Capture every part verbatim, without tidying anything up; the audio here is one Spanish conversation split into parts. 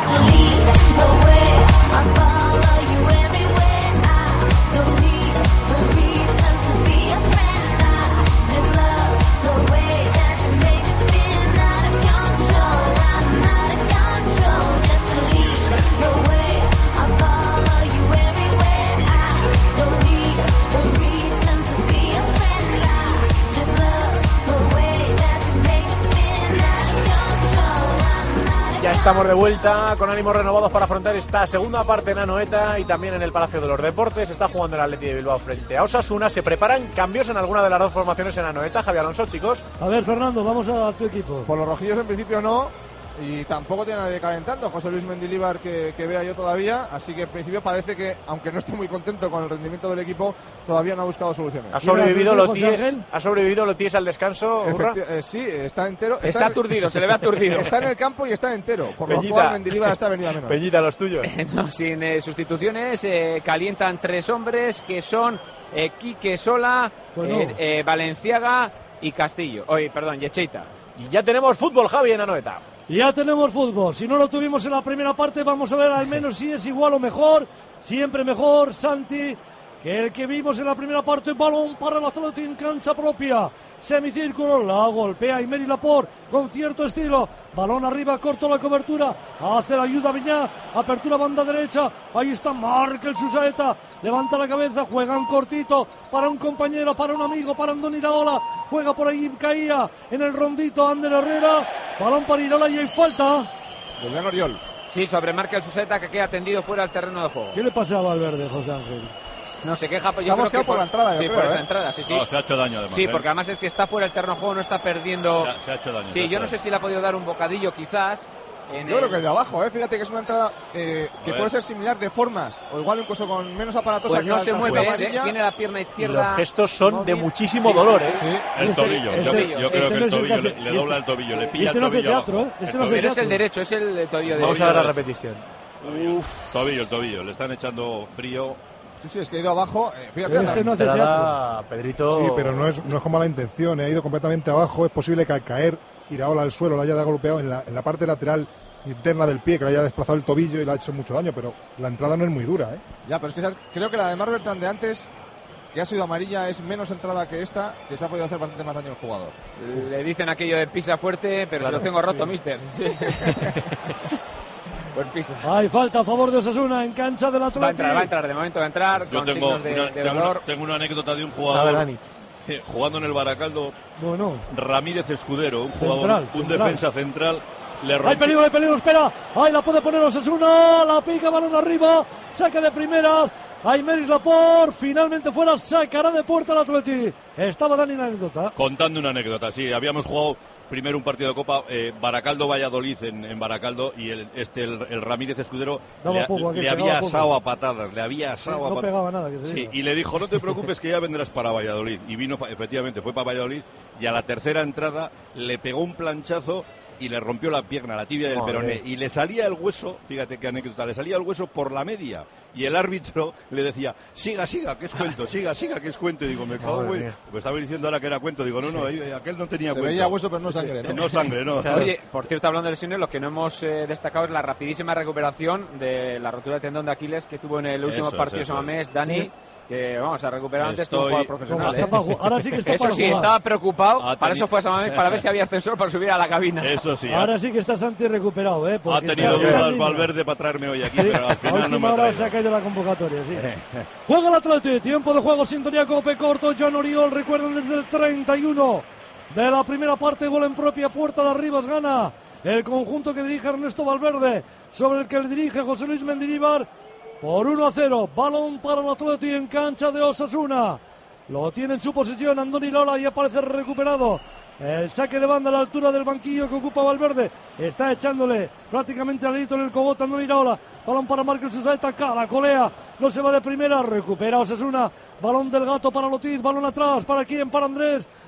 Estamos de vuelta con ánimos renovados para afrontar esta segunda parte en Anoeta y también en el Palacio de los Deportes. Está jugando el Athletic de Bilbao frente a Osasuna. ¿Se preparan cambios en alguna de las dos formaciones en Anoeta? Javier Alonso, chicos. A ver, Fernando, vamos a tu equipo. Por los rojillos en principio no. Y tampoco tiene nadie calentando, José Luis Mendilibar que, que vea yo todavía, así que en principio parece que, aunque no esté muy contento con el rendimiento del equipo, todavía no ha buscado soluciones. ¿Ha sobrevivido Loties, ¿ha sobrevivido Loties al descanso? Efecti- eh, sí, está entero. Está, está aturdido, se le ve aturdido. Está en el campo y está entero, por Peñita, lo cual Mendilibar está venido a menos. Peñita, los tuyos. No, sin eh, sustituciones, eh, calientan tres hombres que son eh, Quique Sola, bueno. eh, eh, Valenciaga y Castillo. Oye, perdón, Yecheita. Y ya tenemos fútbol, Javi, en Anoeta. Ya tenemos fútbol. Si no lo tuvimos en la primera parte, vamos a ver al menos si es igual o mejor. Siempre mejor, Santi, que el que vimos en la primera parte. Balón para el Athletic en cancha propia. Semicírculo, la golpea Aymeric Laporte con cierto estilo. Balón arriba, corto la cobertura. Hace la ayuda a Viñá. Apertura banda derecha. Ahí está Markel Susaeta. Levanta la cabeza, juegan cortito. Para un compañero, para un amigo, para Andoni Iraola. Juega por ahí, caía en el rondito Ander Herrera. Balón para Iraola y hay falta. Julián Oriol. Sí, sobre Markel Susaeta, que queda tendido fuera del terreno de juego. ¿Qué le pasa a Valverde, José Ángel? No se queja, pues Se yo ha creo mosqueado que por la entrada, yo sí, creo, por ¿eh? esa entrada, sí, sí. No, se ha hecho daño además. Sí, ¿eh? porque además es que está fuera del terreno de juego, no está perdiendo. Se ha, se ha hecho daño. Sí, yo no sé si le ha podido dar un bocadillo quizás. En Yo el... creo que el de abajo, ¿eh? Fíjate que es una entrada eh, que ver. puede ser similar de formas, o igual incluso con menos aparatosa. Pues que no la se tarjeta mueve, ¿eh? amarilla. Tiene la pierna izquierda. Los gestos son móvil. de muchísimo Sí, dolor, sí, ¿eh? Sí. El Este- tobillo. este- yo yo este creo que no el es el tobillo que le, hace- le y dobla este- el tobillo, le y pilla este el no hace tobillo teatro, abajo. ¿eh? Este El no hace tobillo. Pero es el teatro. derecho, es el tobillo derecho. Vamos a ver la derecho. repetición. Uf. Tobillo, el tobillo. Le están echando frío. Sí, sí, es que ha ido abajo. Eh, fíjate, Este no hace Entrada, teatro. Pedrito. Sí, pero no es, no es con mala intención, ha ido completamente abajo. Es posible que al caer Iraola al suelo la haya golpeado en la, en la parte lateral interna del pie, que le haya desplazado el tobillo y le ha hecho mucho daño, pero la entrada no es muy dura, ¿eh? Ya, pero es que esa- creo que la de Marc Bertrand de antes, que ha sido amarilla, es menos entrada que esta, que se ha podido hacer bastante más daño al jugador. Le dicen aquello de pisa fuerte, pero Claro. se lo tengo roto, Sí. mister. Sí. Pues pisa. Hay falta a favor de Osasuna en cancha del Va a entrar, va a Athletic. entrar, de momento va a entrar Yo con tengo signos de, una, de tengo, dolor. una, tengo una anécdota de un A ver, jugador Dani. eh, jugando en el Baracaldo, Bueno, Ramírez Escudero, un jugador, Central, un central. defensa central. Le hay rompió- peligro, hay peligro, espera. Ahí la puede poner Osasuna. La pica, balón arriba. Saca de primeras. Aymeric Laporte. Finalmente fuera. Sacará de puerta el Athletic. Estaba Dani en la anécdota. Contando una anécdota, sí, habíamos jugado primero un partido de Copa, eh, Baracaldo-Valladolid en, en Baracaldo, y el, este el, el Ramírez Escudero Daba le, poco, aquel, le había pegaba poco. asado a patadas, le había asado a No patadas. pegaba nada, que se Sí, diga. y le dijo, no te preocupes que ya vendrás para Valladolid. Y vino, pa- efectivamente, fue para Valladolid, y a la tercera entrada le pegó un planchazo y le rompió la pierna, la tibia del Madre. peroné, y le salía el hueso, fíjate qué anécdota, le salía el hueso por la media, y el árbitro le decía, siga, siga, que es cuento, siga, siga, que es cuento, y digo, me cago Madre en... mía. Pues estaba diciendo ahora que era cuento, digo, no, no, ahí- aquel no tenía Se cuento. veía hueso, pero no sangre, ¿no? No sangre, no. Oye, por cierto, hablando de lesiones, lo que no hemos eh, destacado es la rapidísima recuperación de la rotura de tendón de Aquiles que tuvo en el último Eso es, partido de eso Samamés, es. Dani, Sí. que vamos a recuperar antes que un Estoy- jugador Como profesional. está ¿eh? para ju- Ahora sí que está Eso para sí, jugar. estaba preocupado, Ha para teni- eso fue a Samamés, para ver si había ascensor para subir a la cabina. Eso sí, Ahora sí que está Santi recuperado, ¿eh? ha Porque tenido está en dudas línea. Valverde para traerme hoy aquí, Sí, pero al a final no me última ha hora traído. se ha caído la convocatoria, sí. Juega el Athletic, tiempo de juego, sintonía Cope corto, John Oriol, recuerden desde el treinta y uno de la primera parte, gol en propia puerta de Arribas, gana el conjunto que dirige Ernesto Valverde, sobre el que le dirige José Luis Mendilibar, por uno a cero, balón para el Athletic en cancha de Osasuna, lo tiene en su posición Andoni Iraola y aparece recuperado. El saque de banda a la altura del banquillo que ocupa Valverde. Está echándole prácticamente al grito en el cogote Andoni Iraola. Balón para Markel Susaeta, caracolea. No se va de primera, recupera Osasuna. Balón del gato para Lotis, balón atrás. ¿Para quién? Para Andrés.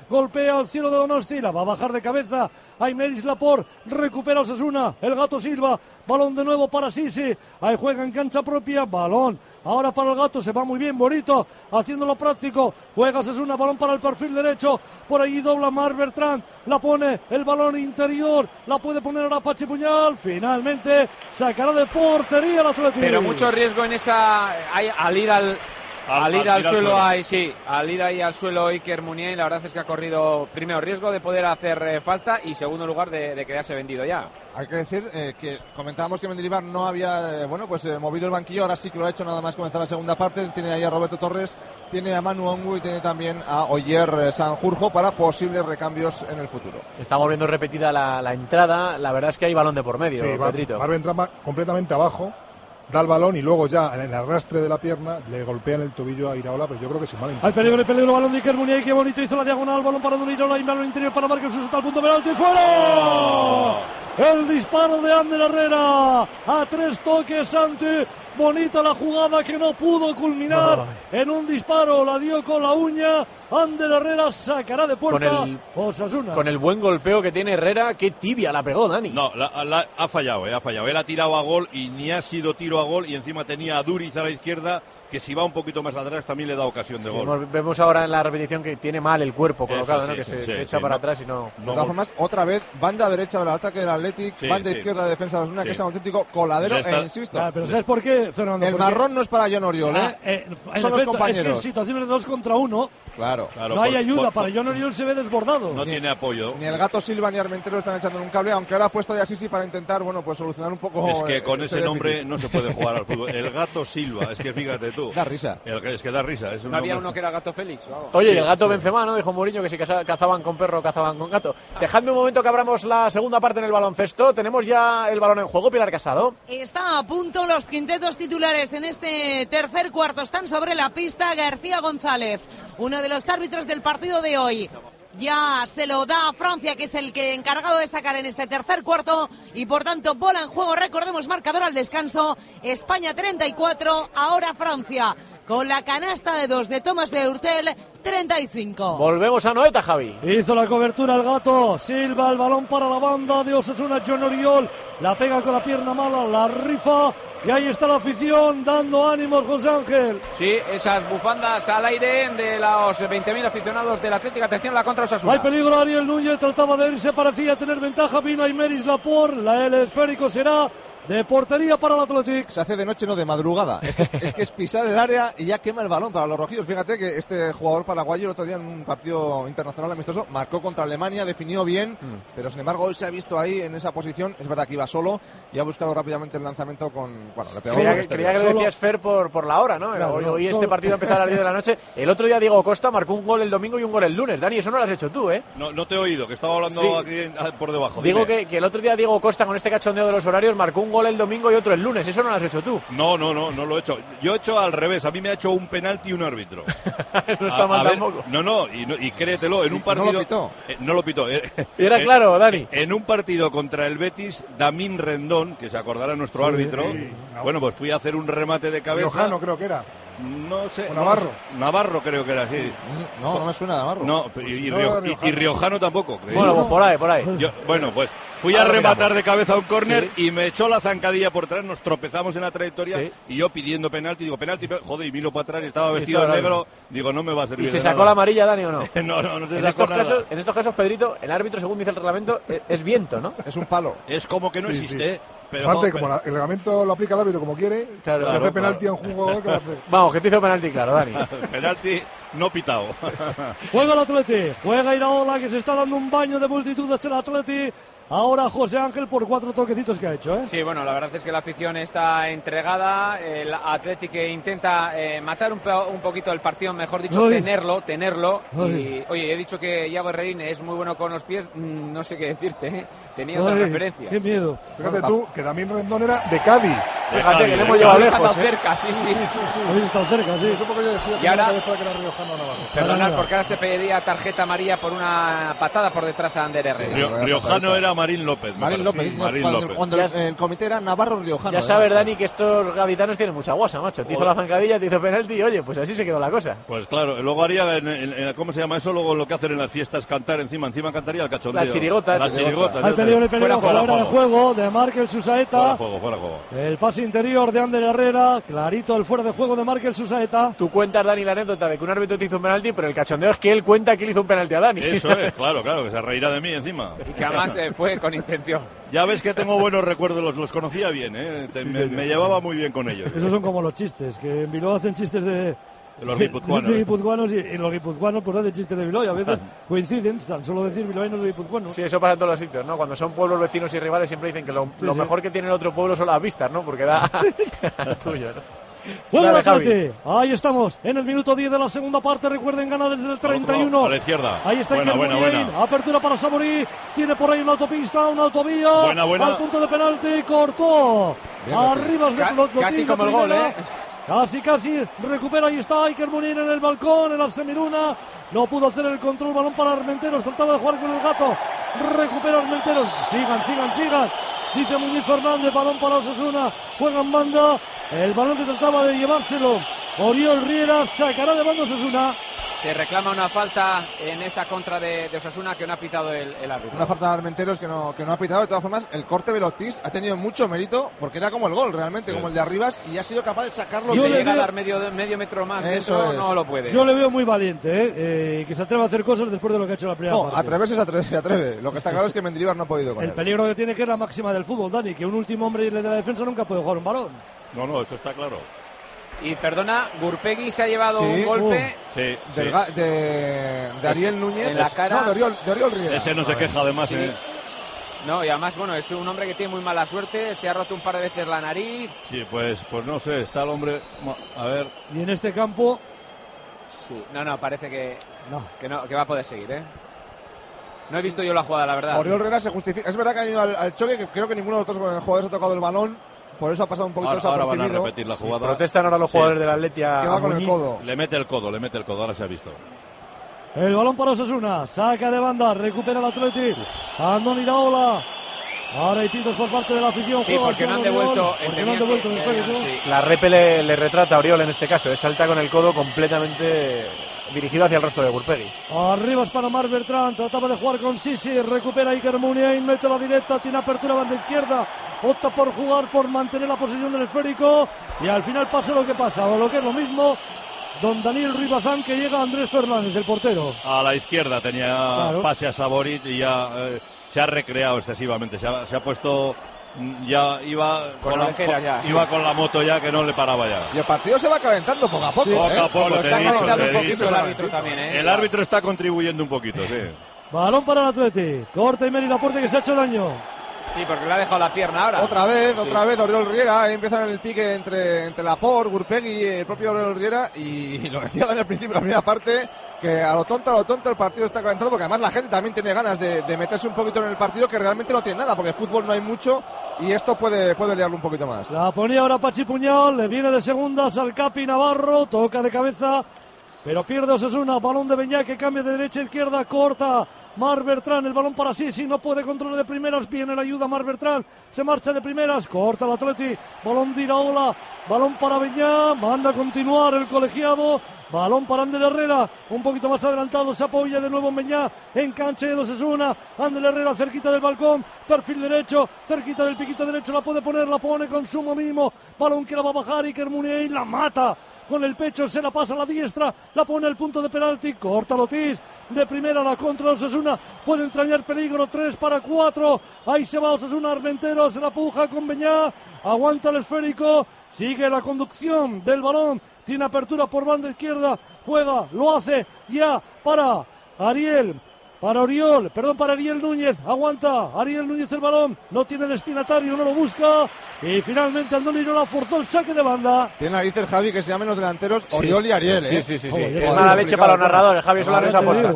golpea al cielo de Donosti, la va a bajar de cabeza. Aymeris Laporte, recupera Osasuna, el Gato Silva, balón de nuevo para Sisi, ahí juega en cancha propia, balón, ahora para el Gato, se va muy bien, bonito, haciéndolo práctico, juega Osasuna, balón para el perfil derecho, por ahí dobla Mar Bertrand, la pone, el balón interior, la puede poner ahora Pachi Puñal, finalmente sacará de portería el Atlético. Pero mucho riesgo en esa, hay, al ir al... Al, al ir al, al suelo, suelo. Ahí, sí, al ir ahí al suelo Iker Muniain, la verdad es que ha corrido, primero, riesgo de poder hacer eh, falta y segundo lugar de, de quedarse vendido ya. Hay que decir eh, que comentábamos que Mendilibar no había, eh, bueno, pues eh, movido el banquillo, ahora sí que lo ha hecho nada más comenzar la segunda parte. Tiene ahí a Roberto Torres, tiene a Manu Ongu y tiene también a Oyer eh, Sanjurjo para posibles recambios en el futuro. Estamos viendo repetida la, la entrada, la verdad es que hay balón de por medio, sí, Pedrito. Barbe entra completamente abajo, da el balón y luego ya en el arrastre de la pierna le golpean el tobillo a Iraola, pero yo creo que sin mala intención. Hay peligro, hay peligro, balón de Iker Muniain, qué bonito hizo la diagonal, balón para Don Iraola y balón interior para Marcos Suso, está al punto penalti, ¡fuera! ¡Oh! El disparo de Ander Herrera, a tres toques, Santi, bonita la jugada que no pudo culminar Ay. en un disparo, la dio con la uña, Ander Herrera sacará de puerta con el, Osasuna. Con el buen golpeo que tiene Herrera, qué tibia la pegó, Dani. No, la, la, ha fallado, eh, ha fallado, él ha tirado a gol y ni ha sido tiro a gol y encima tenía a Duriz a la izquierda, que si va un poquito más atrás también le da ocasión de sí, gol. Vemos ahora en la repetición que tiene mal el cuerpo colocado, sí, ¿no? que sí, se, sí, se echa sí, para no, atrás y no... De todas formas, otra vez, banda derecha del ataque del Athletic, sí, banda sí. izquierda de defensa de Osasuna, sí. que es un auténtico coladero, está... e insisto. Ah, pero ¿sabes por qué, Fernando? El Porque... marrón no es para John Oriol, ¿eh? Ah, eh Son efecto, los compañeros. Es que en situaciones de dos contra uno, claro, claro no por, hay ayuda, por, para John Oriol se ve desbordado. No ni, tiene apoyo. Ni el Gato Silva ni Armentero están echando en un cable, aunque ahora ha puesto ya Sisi para intentar, bueno, pues solucionar un poco. Es que con ese, ese nombre déficit. no se puede jugar al fútbol. El Gato Silva, es que fíjate tú. Da risa. El, es que da risa. Es un no había nombre... uno que era Gato Félix. Vamos. Oye, sí, el Gato sí. Benzema, ¿no? Dijo Mourinho que si cazaban con perro, cazaban con gato. Dejadme un momento que abramos la segunda parte en el baloncesto. Tenemos ya el balón en juego, Pilar Casado. Está a punto los quintetos titulares en este tercer cuarto. Están sobre la pista García González, uno de los árbitros del partido de hoy. Ya se lo da a Francia, que es el que encargado de sacar en este tercer cuarto, y por tanto bola en juego. Recordemos marcador al descanso, España treinta y cuatro, ahora Francia con la canasta de dos de Thomas de Hurtel, treinta y cinco. Volvemos a Noeta, Javi. Hizo la cobertura el Gato, Silva, el balón para la banda de Osasuna, John Oriol, la pega con la pierna mala, la rifa, y ahí está la afición dando ánimos, José Ángel. Sí, esas bufandas al aire de los veinte mil aficionados del Atlético. Atención a la contra Osasuna. Hay peligro, Ariel Núñez trataba de irse, parecía tener ventaja, vino Aymeris Laporte, la el esférico será de portería para el Athletic. Se hace de noche, no de madrugada. Es que, es que es pisar el área y ya quema el balón para los rojillos. Fíjate que este jugador paraguayo el otro día en un partido internacional amistoso marcó contra Alemania, definió bien, mm. pero sin embargo hoy se ha visto ahí en esa posición. Es verdad que iba solo y ha buscado rápidamente el lanzamiento con... Bueno, le pegó creía, con que, este creía que lo decías, Fer, por, por la hora, ¿no? Claro, hoy, hoy este partido empezó a las diez de la noche. El otro día Diego Costa marcó un gol el domingo y un gol el lunes. Dani, eso no lo has hecho tú, ¿eh? No, no te he oído, que estaba hablando sí. aquí en, por debajo. Digo que, que el otro día Diego Costa, con este cachondeo de los horarios, marcó un gol el domingo y otro el lunes. Eso no lo has hecho tú. No, no, no, no lo he hecho. Yo he hecho al revés. A mí me ha hecho un penalti un árbitro. No está a, mal a tampoco. Ver, no, no y, no, y créetelo, en un partido... No lo pitó. Eh, no lo pitó. Eh, y era eh, claro, Dani. En un partido contra el Betis, Damín Rendón, que se acordará nuestro sí, árbitro, sí, no. bueno, pues fui a hacer un remate de cabeza. Riojano creo que era. No sé. O Navarro. No, Navarro creo que era así. No, no me suena Navarro. No, y, y, no Rio, y, y Riojano tampoco. Bueno, pues por ahí, por ahí. Yo, bueno, pues fui a rematar de cabeza a un córner sí. y me echó la zancadilla por atrás, nos tropezamos en la trayectoria sí. y yo pidiendo penalti, digo penalti, joder, y miro para atrás y estaba vestido de negro, digo no me va a servir. ¿Y se de sacó nada. la amarilla, Dani, o no? no, no, no se en sacó estos nada. Casos, en estos casos, Pedrito, el árbitro, según dice el reglamento, es, es viento, ¿no? Es un palo. Es como que no sí, existe, sí. Pero, Aparte, pero... como la, el reglamento lo aplica el árbitro como quiere, claro, se claro, hace penalti claro. a un jugador que lo hace. Vamos, que te hizo penalti, claro, Dani. Penalti no pitado. Juega el Atleti, juega Iraola, que se está dando un baño de multitudes el Atleti. Ahora José Ángel por cuatro toquecitos que ha hecho, ¿eh? Sí, bueno, la verdad es que la afición está entregada. El Athletic que intenta eh, matar un, po un poquito el partido, mejor dicho, Ay. tenerlo, tenerlo. Y, oye, he dicho que Iago Herrerín es muy bueno con los pies. Mm, no sé qué decirte, ¿eh? Tenía otras referencias. Qué miedo. Fíjate tú que Damín Rendón era de Cádiz. Fíjate que le hemos llevado lejos. ¿eh? cerca, sí, sí. sí, sí, sí. Habéis estado cerca, sí. Eso porque yo decía que y ahora, no que era riojano a Navarro. Perdonad, porque ahora se pedía tarjeta amarilla por una patada por detrás a Ander Herrera. Sí, Rio, riojano era Marín López. Marín López, sí, Marín cuando, López. cuando el, el comité era Navarro Riojano. Ya sabes, Dani, que estos gaditanos tienen mucha guasa, macho. Te hizo la zancadilla, te hizo penalti y oye, pues así se quedó la cosa. Pues claro, luego haría, en, en, en, ¿cómo se llama eso? Luego lo que hacen en las fiestas, cantar encima, encima cantaría el cachondeo. Las chirigotas. Las chirigotas. Hay peligro, hay peligro, fuera, fuera de juego de Markel Susaeta. Fuera juego, fuera juego. El pase interior de Ander Herrera, clarito el fuera de juego de Markel Susaeta. Tú cuentas, Dani, la anécdota de que un árbitro te hizo un penalti, pero el cachondeo es que él cuenta que le hizo un penalti a Dani. Eso es, claro, claro, que se reirá de mí encima. Y que además eh, fue con intención. Ya ves que tengo buenos recuerdos, los, los conocía bien, ¿eh? Te, sí, me, sí, me sí. llevaba muy bien con ellos. Esos son como los chistes, que en Bilbao hacen chistes de... De los guipuzcoanos. De guipuzcoanos y, y los guipuzcoanos pues hacen chistes de Bilbao y a veces coinciden, tan solo decir bilbaínos o guipuzcoanos. Sí, eso pasa en todos los sitios, ¿no? Cuando son pueblos vecinos y rivales siempre dicen que lo, sí, lo sí. mejor que tiene el otro pueblo son las vistas, ¿no? Porque da tuyo, ¿no? Bueno, Atleti, ahí estamos, en el minuto diez de la segunda parte, recuerden, gana desde el treinta y uno. A la izquierda. Ahí está buena, Iker buena, buena. Apertura para Saborí, tiene por ahí una autopista, una autovía. Buena, buena. Al punto de penalti, cortó. Bien, Arriba de los casi como el gol, ¿eh? Casi, casi, recupera, ahí está Iker Muniain en el balcón, en la semiruna, no pudo hacer el control, balón para Armenteros, trataba de jugar con el gato, recupera Armenteros, sigan, sigan, sigan, dice Muñiz Fernández, balón para Osasuna, juegan banda, el balón que trataba de llevárselo, Oriol Riera, sacará de banda Osasuna. Se reclama una falta en esa contra de, de Osasuna que no ha pitado el, el árbitro. Una falta de Armenteros que no, que no ha pitado. De todas formas, el corte de Velotis ha tenido mucho mérito porque era como el gol realmente, sí. como el de Arribas, y ha sido capaz de sacarlo. Si Yo le llega veo... a dar medio, medio metro más Eso dentro, es. no lo puede. Yo le veo muy valiente, ¿eh? Eh, que se atreva a hacer cosas después de lo que ha hecho la primera no, parte. atreverse se atreve, se atreve. Lo que está claro es que Mendilibar no ha podido con El él. peligro que tiene que es la máxima del fútbol, Dani, que un último hombre de la defensa nunca puede jugar un balón. No, no, eso está claro. Y perdona, Gurpegui se ha llevado sí, un golpe uh, sí, del, sí. De, de Ariel Núñez en la cara. No, de Oriol, de Oriol Riera. Ese no se queja además. Sí. ¿eh? No, y además, bueno, es un hombre que tiene muy mala suerte, se ha roto un par de veces la nariz. Sí, pues, pues no sé, está el hombre. A ver. Y en este campo. Sí. No, no, parece que no. Que, no, que va a poder seguir, ¿eh? No he visto yo la jugada, la verdad. Oriol Riera se justifica. Es verdad que han ido al, al choque, que creo que ninguno de los otros jugadores ha tocado el balón. Por eso ha pasado un poquito ahora, ahora van a desapercibido. repetir la jugada. Sí, protestan ahora los jugadores sí. del Atleti a, que va a con el codo. Le mete el codo, le mete el codo, ahora se ha visto. El balón para Osasuna, saca de banda, recupera el Atleti. Andoni Iraola. Ahora hay pitos por parte de la afición. Sí, porque no han devuelto. Porque no han devuelto el juego. Sí. La repe le, le retrata a Oriol en este caso. Es salta con el codo completamente dirigido hacia el rostro de Gurpegui. Arriba es para Marc Bertrand. Trataba de jugar con Sisi. Recupera Iker Muniain. Mete la directa. Tiene apertura banda izquierda. Opta por jugar, por mantener la posición del esférico. Y al final pasa lo que pasa. O lo que es lo mismo. Don Daniel Ruibazán, que llega a Andrés Fernández, el portero. A la izquierda tenía claro. pase a Saborit y ya eh, se ha recreado excesivamente. Se ha, se ha puesto. Ya iba con, con, la, con, ya, iba sí. con la moto ya que no le paraba ya. Y el partido se va calentando poco a poco. Sí. Poco ¿eh? a poco, lo te está he dicho, calentando te un he poquito dicho. el árbitro también, ¿eh? El árbitro está contribuyendo un poquito, sí. Balón para el Atleti. Corta y Meri Laporte, que se ha hecho daño. Sí, porque le ha dejado la pierna ahora. Otra vez, sí. otra vez Oriol Riera. Ahí empieza el pique entre, entre Laporte, Gurpegui y el propio Oriol Riera. Y, y lo decía en el principio, la primera parte, que a lo tonto, a lo tonto el partido está calentado, porque además la gente también tiene ganas de, de meterse un poquito en el partido, que realmente no tiene nada, porque fútbol no hay mucho y esto puede, puede liarlo un poquito más. La ponía ahora Pachi Puñal, le viene de segundas al Capi Navarro, toca de cabeza, pero pierde Osasuna, balón de Beñá que cambia de derecha a izquierda, corta Marc Bertrand, el balón para Sisi, no puede controlar de primeras, viene la ayuda Marc Bertrand, se marcha de primeras, corta el Atleti, balón de Iraola, balón para Beñá, manda a continuar el colegiado, balón para Ander Herrera, un poquito más adelantado, se apoya de nuevo en Beñá, en cancha de Osasuna, Ander Herrera cerquita del balcón, perfil derecho, cerquita del piquito derecho, la puede poner, la pone con sumo mimo, balón que la va a bajar, Iker Muniain la mata, con el pecho se la pasa a la diestra, la pone al punto de penalti, corta Lotis, de primera la contra de Osasuna, puede entrañar peligro, tres para cuatro, ahí se va Osasuna, Armenteros, se la puja con Beñá, aguanta el esférico, sigue la conducción del balón, tiene apertura por banda izquierda, juega, lo hace ya para Ariel, para Oriol, perdón, para Ariel Núñez, aguanta Ariel Núñez el balón, no tiene destinatario, no lo busca, y finalmente Andoni Iraola forzó el saque de banda. Tiene narices Javi que se llamen los delanteros Oriol sí. y Ariel, ¿eh? Sí, sí, sí, sí. Oh, es mala leche para los narradores, Javi Solano se ha puesto.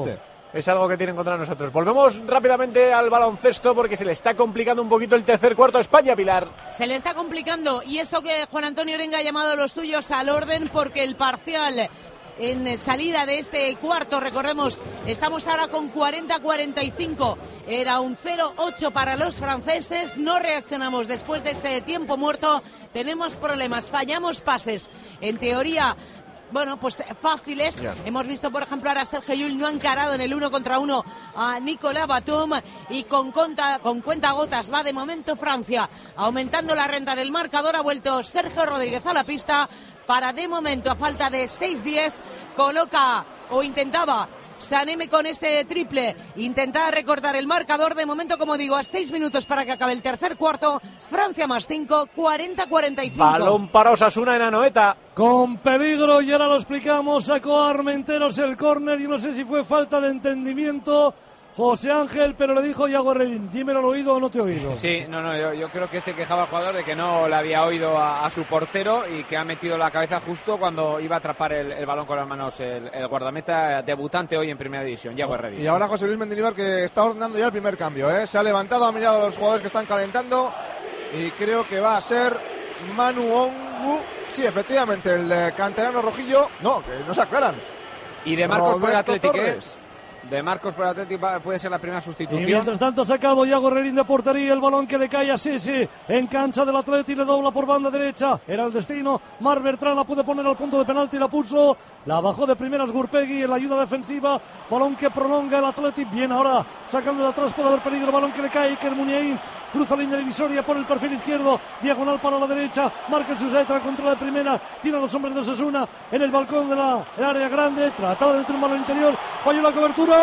Es algo que tienen contra nosotros. Volvemos rápidamente al baloncesto porque se le está complicando un poquito el tercer cuarto a España, Pilar. Se le está complicando y eso que Juan Antonio Orenga ha llamado a los suyos al orden porque el parcial en salida de este cuarto, recordemos, estamos ahora con cuarenta a cuarenta y cinco. Era un cero ocho para los franceses. No reaccionamos después de ese tiempo muerto. Tenemos problemas, fallamos pases. En teoría, bueno, pues fáciles. Yeah. Hemos visto, por ejemplo, ahora Sergio Llull no ha encarado en el uno contra uno a Nicolas Batum y con, conta, con cuentagotas va de momento Francia aumentando la renta del marcador. Ha vuelto Sergio Rodríguez a la pista para, de momento, a falta de seis diez, coloca o intentaba Sané con este triple, intentaba recortar el marcador. De momento, como digo, a seis minutos para que acabe el tercer cuarto. Francia más cinco, cuarenta a cuarenta y cinco. Balón para Osasuna en Anoeta. Con peligro, y ahora lo explicamos, sacó a Armenteros el córner y no sé si fue falta de entendimiento José Ángel, pero le dijo Yago Herrerín, dímelo al oído o no te he oído. Sí, no, no, yo, yo creo que se quejaba el jugador de que no le había oído a, a su portero y que ha metido la cabeza justo cuando iba a atrapar el, el balón con las manos el, el guardameta debutante hoy en Primera División, Yago Herrerín. Y ahora José Luis Mendilibar, que está ordenando ya el primer cambio, ¿eh? Se ha levantado, ha mirado a los jugadores que están calentando y creo que va a ser Manu Ongu. Sí, efectivamente, el eh, canterano rojillo, no, que no se aclaran. Y de Marcos por el Atlético, ¿eh? De Marcos por el Atlético puede ser la primera sustitución. Y mientras tanto ha sacado Yago Herrerín de portería, el balón que le cae a Sisi en cancha del Atlético y le dobla por banda derecha. Era el destino. Mar Bertrán la puede poner al punto de penalti y la puso. La bajó de primeras Gurpegui en la ayuda defensiva. Balón que prolonga el Atlético. Bien ahora, sacando de atrás puede haber peligro. Balón que le cae Iker Muniain. Cruza línea divisoria por el perfil izquierdo. Diagonal para la derecha. Marca el Susaeta, controla de primera. Tiene dos hombres de Osasuna en el balcón de la el área grande. Trataba de meter un balón interior. Falló la cobertura.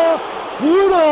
¡Fuera!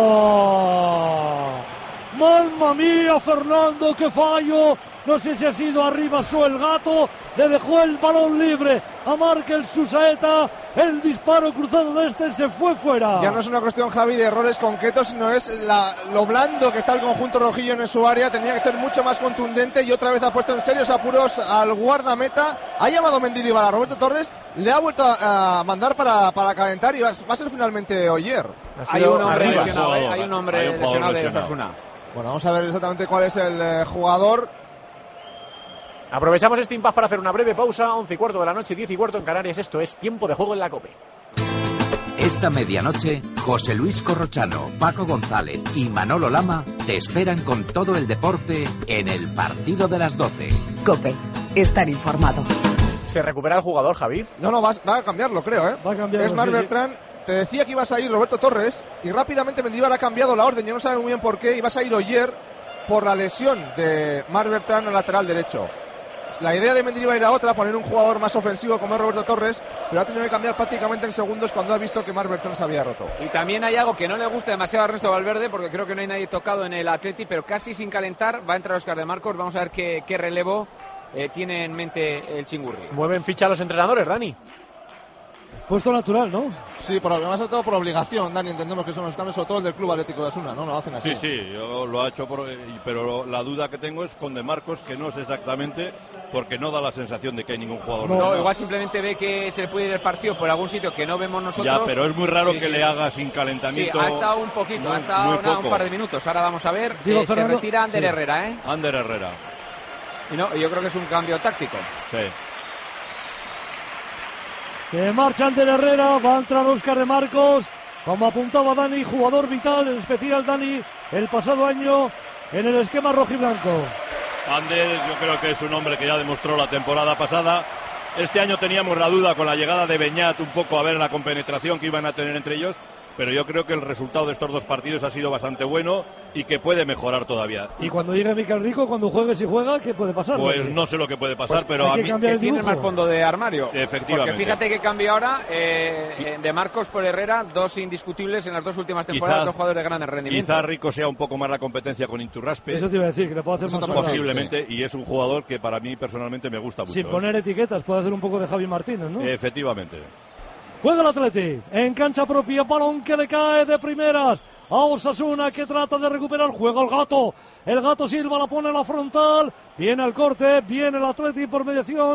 ¡Mamma mía, Fernando! ¡Qué fallo! No sé si ha sido Arribas o el Gato. Le dejó el balón libre a Markel Susaeta. El disparo cruzado de este se fue fuera. Ya no es una cuestión, Javi, de errores concretos, sino es la, lo blando que está el conjunto rojillo en su área. Tenía que ser mucho más contundente y otra vez ha puesto en serios apuros al guardameta. Ha llamado Mendilibar a Roberto Torres. Le ha vuelto a, a mandar para, para calentar y va, va a ser finalmente Oyer. Hay un hombre lesionado, ¿eh? Hay un hombre lesionado de Osasuna. Bueno, vamos a ver exactamente cuál es el eh, jugador. Aprovechamos este impasse para hacer una breve pausa. Once y cuarto de la noche, diez y cuarto en Canarias. Esto es Tiempo de Juego en la COPE. Esta medianoche, José Luis Corrochano, Paco González y Manolo Lama te esperan con todo el deporte en el partido de las doce. COPE, estar informado. ¿Se recupera el jugador, Javi? No, no, va, va a cambiarlo, creo, ¿eh? Va a cambiarlo, es Mar sí, Bertrán. Sí. Te decía que ibas a ir Roberto Torres y rápidamente Mendilibar ha cambiado la orden. Yo no sabe muy bien por qué. Ibas a ir Oyer por la lesión de Mar Bertrán al lateral derecho. La idea de Mendilibar era otra, poner un jugador más ofensivo como es Roberto Torres, pero ha tenido que cambiar prácticamente en segundos cuando ha visto que Mar Bertrán se había roto. Y también hay algo que no le gusta demasiado a Ernesto Valverde, porque creo que no hay nadie tocado en el Atleti, pero casi sin calentar va a entrar Óscar de Marcos. Vamos a ver qué, qué relevo eh, tiene en mente el Chingurri. Mueven ficha a los entrenadores, Dani. Puesto natural, ¿no? Sí, por, además de todo por obligación, Dani, entendemos que son los cambios, sobre todo el del Club Atlético de Osasuna, ¿no? Lo hacen así. Sí, sí, yo lo ha hecho, por, pero la duda que tengo es con De Marcos, que no sé exactamente, porque no da la sensación de que hay ningún jugador. No, no igual simplemente ve que se le puede ir el partido por algún sitio que no vemos nosotros. Ya, pero es muy raro sí, que sí. le haga sin calentamiento. Sí, ha estado un poquito, muy, ha estado una, un par de minutos. Ahora vamos a ver, Digo, eh, se retira Ander sí. Herrera, ¿eh? Ander Herrera. Y no, yo creo que es un cambio táctico. Sí. Se marcha Ander Herrera, va a entrar Óscar de Marcos, como apuntaba Dani, jugador vital, en especial Dani, el pasado año en el esquema rojiblanco. Ander, yo creo que es un hombre que ya demostró la temporada pasada. Este año teníamos la duda con la llegada de Beñat, un poco a ver la compenetración que iban a tener entre ellos, pero yo creo que el resultado de estos dos partidos ha sido bastante bueno y que puede mejorar todavía. Y cuando llegue Mikel Rico, cuando juegue si juega, ¿qué puede pasar? Pues no sé lo que puede pasar, pues pero a mí... Que tiene más fondo de armario. Efectivamente. Porque fíjate que cambia ahora eh, de Marcos por Herrera, dos indiscutibles en las dos últimas temporadas, quizás, dos jugadores de gran rendimiento. Quizá Rico sea un poco más la competencia con Iturraspe. Eso te iba a decir, que le puede hacer Eso más posiblemente, sí. Y es un jugador que para mí personalmente me gusta mucho. Sin poner ¿eh? etiquetas, puede hacer un poco de Javi Martínez, ¿no? Efectivamente. Juega el Atleti, en cancha propia, balón que le cae de primeras a Osasuna, que trata de recuperar, juega el Gato, el Gato Silva la pone en la frontal, viene el corte, viene el Atleti por mediación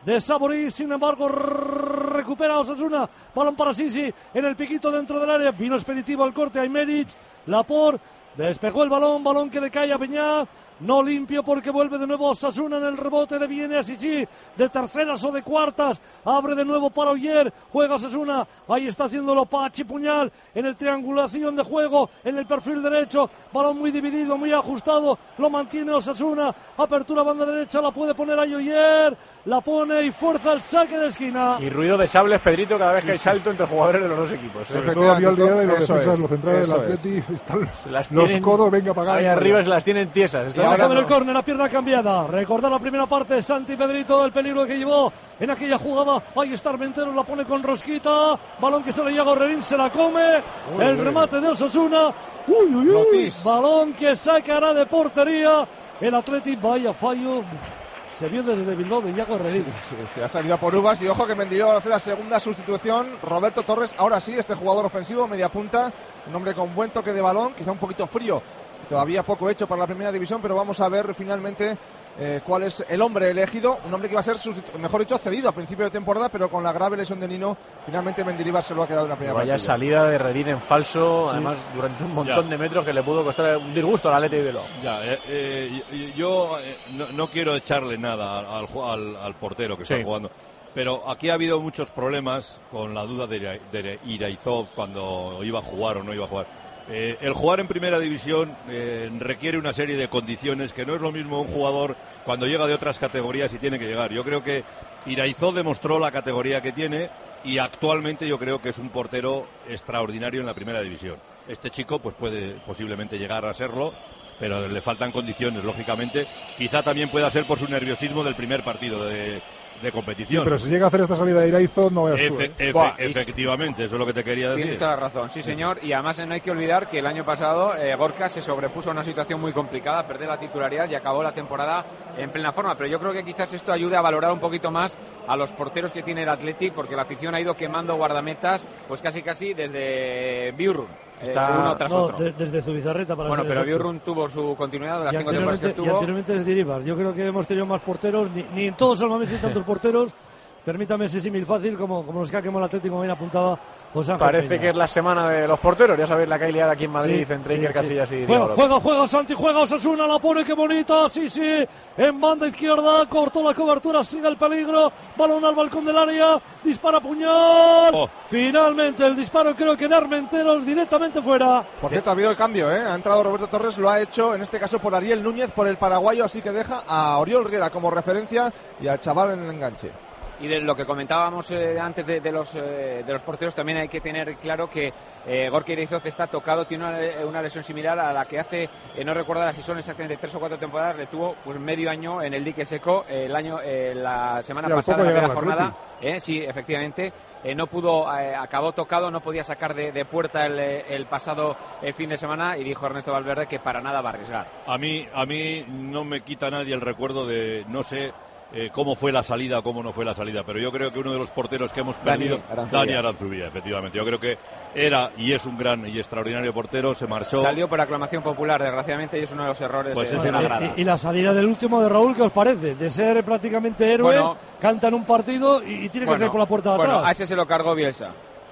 de Saborí, sin embargo recupera Osasuna, balón para Sisi, en el piquito dentro del área, vino expeditivo al corte, Aymeric, Laporte, despejó el balón, balón que le cae a Beñat, no limpio porque vuelve de nuevo Osasuna en el rebote, le viene a Sisi, de terceras o de cuartas, abre de nuevo para Oyer, juega Osasuna, ahí está haciéndolo Pachi Puñal, en el triangulación de juego, en el perfil derecho, balón muy dividido, muy ajustado, lo mantiene Osasuna, apertura banda derecha, la puede poner a Oyer, la pone y fuerza el saque de esquina. Y ruido de sables, Pedrito, cada vez que hay salto entre jugadores de los dos equipos. ¿eh? Sobre todo había olvidado y los defensas, es, los centrales del Atleti, están los tienen, codos, venga para acá. Ahí arriba se las tienen tiesas. Vamos a ver el córner, la pierna cambiada. Recordar la primera parte, Santi Pedrito, el peligro que llevó en aquella jugada. Ahí está Armenteros, la pone con rosquita. Balón que se le llega a Gorrerín, se la come. Uy, el uy. remate de Osasuna. Uy, uy, uy. Balón que sacará de portería. El Atleti, vaya fallo. Se vio desde Bilbao de Iago Herrerín. Sí, se ha salido por uvas y ojo que Mendilibar hace la segunda sustitución. Roberto Torres, ahora sí, este jugador ofensivo, media punta, un hombre con buen toque de balón, quizá un poquito frío, todavía poco hecho para la primera división, pero vamos a ver finalmente eh, cuál es el hombre elegido, un hombre que iba a ser, sustitu- mejor dicho, cedido a principio de temporada, pero con la grave lesión de Nino, finalmente Mendilibar se lo ha quedado en la primera Vaya partida. salida de Herrerín en falso, Sí. además durante un montón Ya. de metros que le pudo costar un disgusto al Atleti de Bilbao. Ya, eh, eh, yo eh, no, no quiero echarle nada al, al, al portero que Sí. está jugando, pero aquí ha habido muchos problemas con la duda de, Ira- de Iraizov cuando iba a jugar o no iba a jugar. Eh, el jugar en primera división eh, requiere una serie de condiciones que no es lo mismo un jugador cuando llega de otras categorías y tiene que llegar. Yo creo que Iraizov demostró la categoría que tiene y actualmente yo creo que es un portero extraordinario en la primera división. Este chico pues puede posiblemente llegar a serlo, pero le faltan condiciones, lógicamente. Quizá también pueda ser por su nerviosismo del primer partido de, de competición. Sí, pero si llega a hacer esta salida de Iraizo, no veas tú, Efe- ¿eh? efe- Buah, y- efectivamente, eso es lo que te quería decir. Tienes toda la razón, sí señor, y además no hay que olvidar que el año pasado eh, Gorka se sobrepuso a una situación muy complicada, perder la titularidad y acabó la temporada en plena forma, pero yo creo que quizás esto ayude a valorar un poquito más a los porteros que tiene el Athletic, porque la afición ha ido quemando guardametas pues casi casi desde Biurrun, eh, Está- uno tras No, otro. de- desde Zubizarreta para Bueno, ser pero exacto. Biurrun tuvo su continuidad de las Y cinco temporadas que anteriormente, y estuvo. anteriormente desde Iribar. Yo creo que hemos tenido más porteros, ni, ni en todos Salmamés hay tantos porteros. Permítame ese símil fácil como, como los que ha quemado el Atlético, bien apuntaba José Ángel Parece Peña. que es la semana de los porteros, ya sabéis la que hay liada aquí en Madrid, Sí, entre sí, Iker sí. Casillas y Diego Juega, López. juega, juega Santi, juega Osasuna, la pone, qué bonita, sí, sí, en banda izquierda, cortó la cobertura, sigue el peligro, balón al balcón del área, dispara puñal, Oh. finalmente el disparo creo que de Armenteros directamente fuera. Por cierto, ha habido el cambio, ¿eh? Ha entrado Roberto Torres, lo ha hecho en este caso por Ariel Núñez, por el paraguayo, así que deja a Oriol Riera como referencia y al chaval en el enganche. Y de lo que comentábamos eh, antes de, de los eh, de los porteros, también hay que tener claro que eh, Gorka Iraizov está tocado, tiene una, una lesión similar a la que hace, eh, no recuerdo si son exactamente tres o cuatro temporadas, le tuvo pues medio año en el dique seco, eh, el año eh, la semana Sí, al pasada, poco la llegar primera al jornada, eh, sí, efectivamente, eh, no pudo, eh, acabó tocado, no podía sacar de, de puerta el, eh, el pasado eh, fin de semana y dijo Ernesto Valverde que para nada va a arriesgar. A mí, a mí no me quita nadie el recuerdo de, no sé eh, cómo fue la salida o cómo no fue la salida, pero yo creo que uno de los porteros que hemos Dani perdido, Aranzubía. Dani Aranzubía, efectivamente. Yo creo que era y es un gran y extraordinario portero, se marchó. Salió por aclamación popular, desgraciadamente, y es uno de los errores Pues de, ese de la no- grada. Y, y la salida del último de Raúl, ¿qué os parece? De ser prácticamente héroe, Bueno. canta en un partido y, y tiene que Bueno, salir por la puerta de bueno, atrás. a ese se lo cargó Bielsa.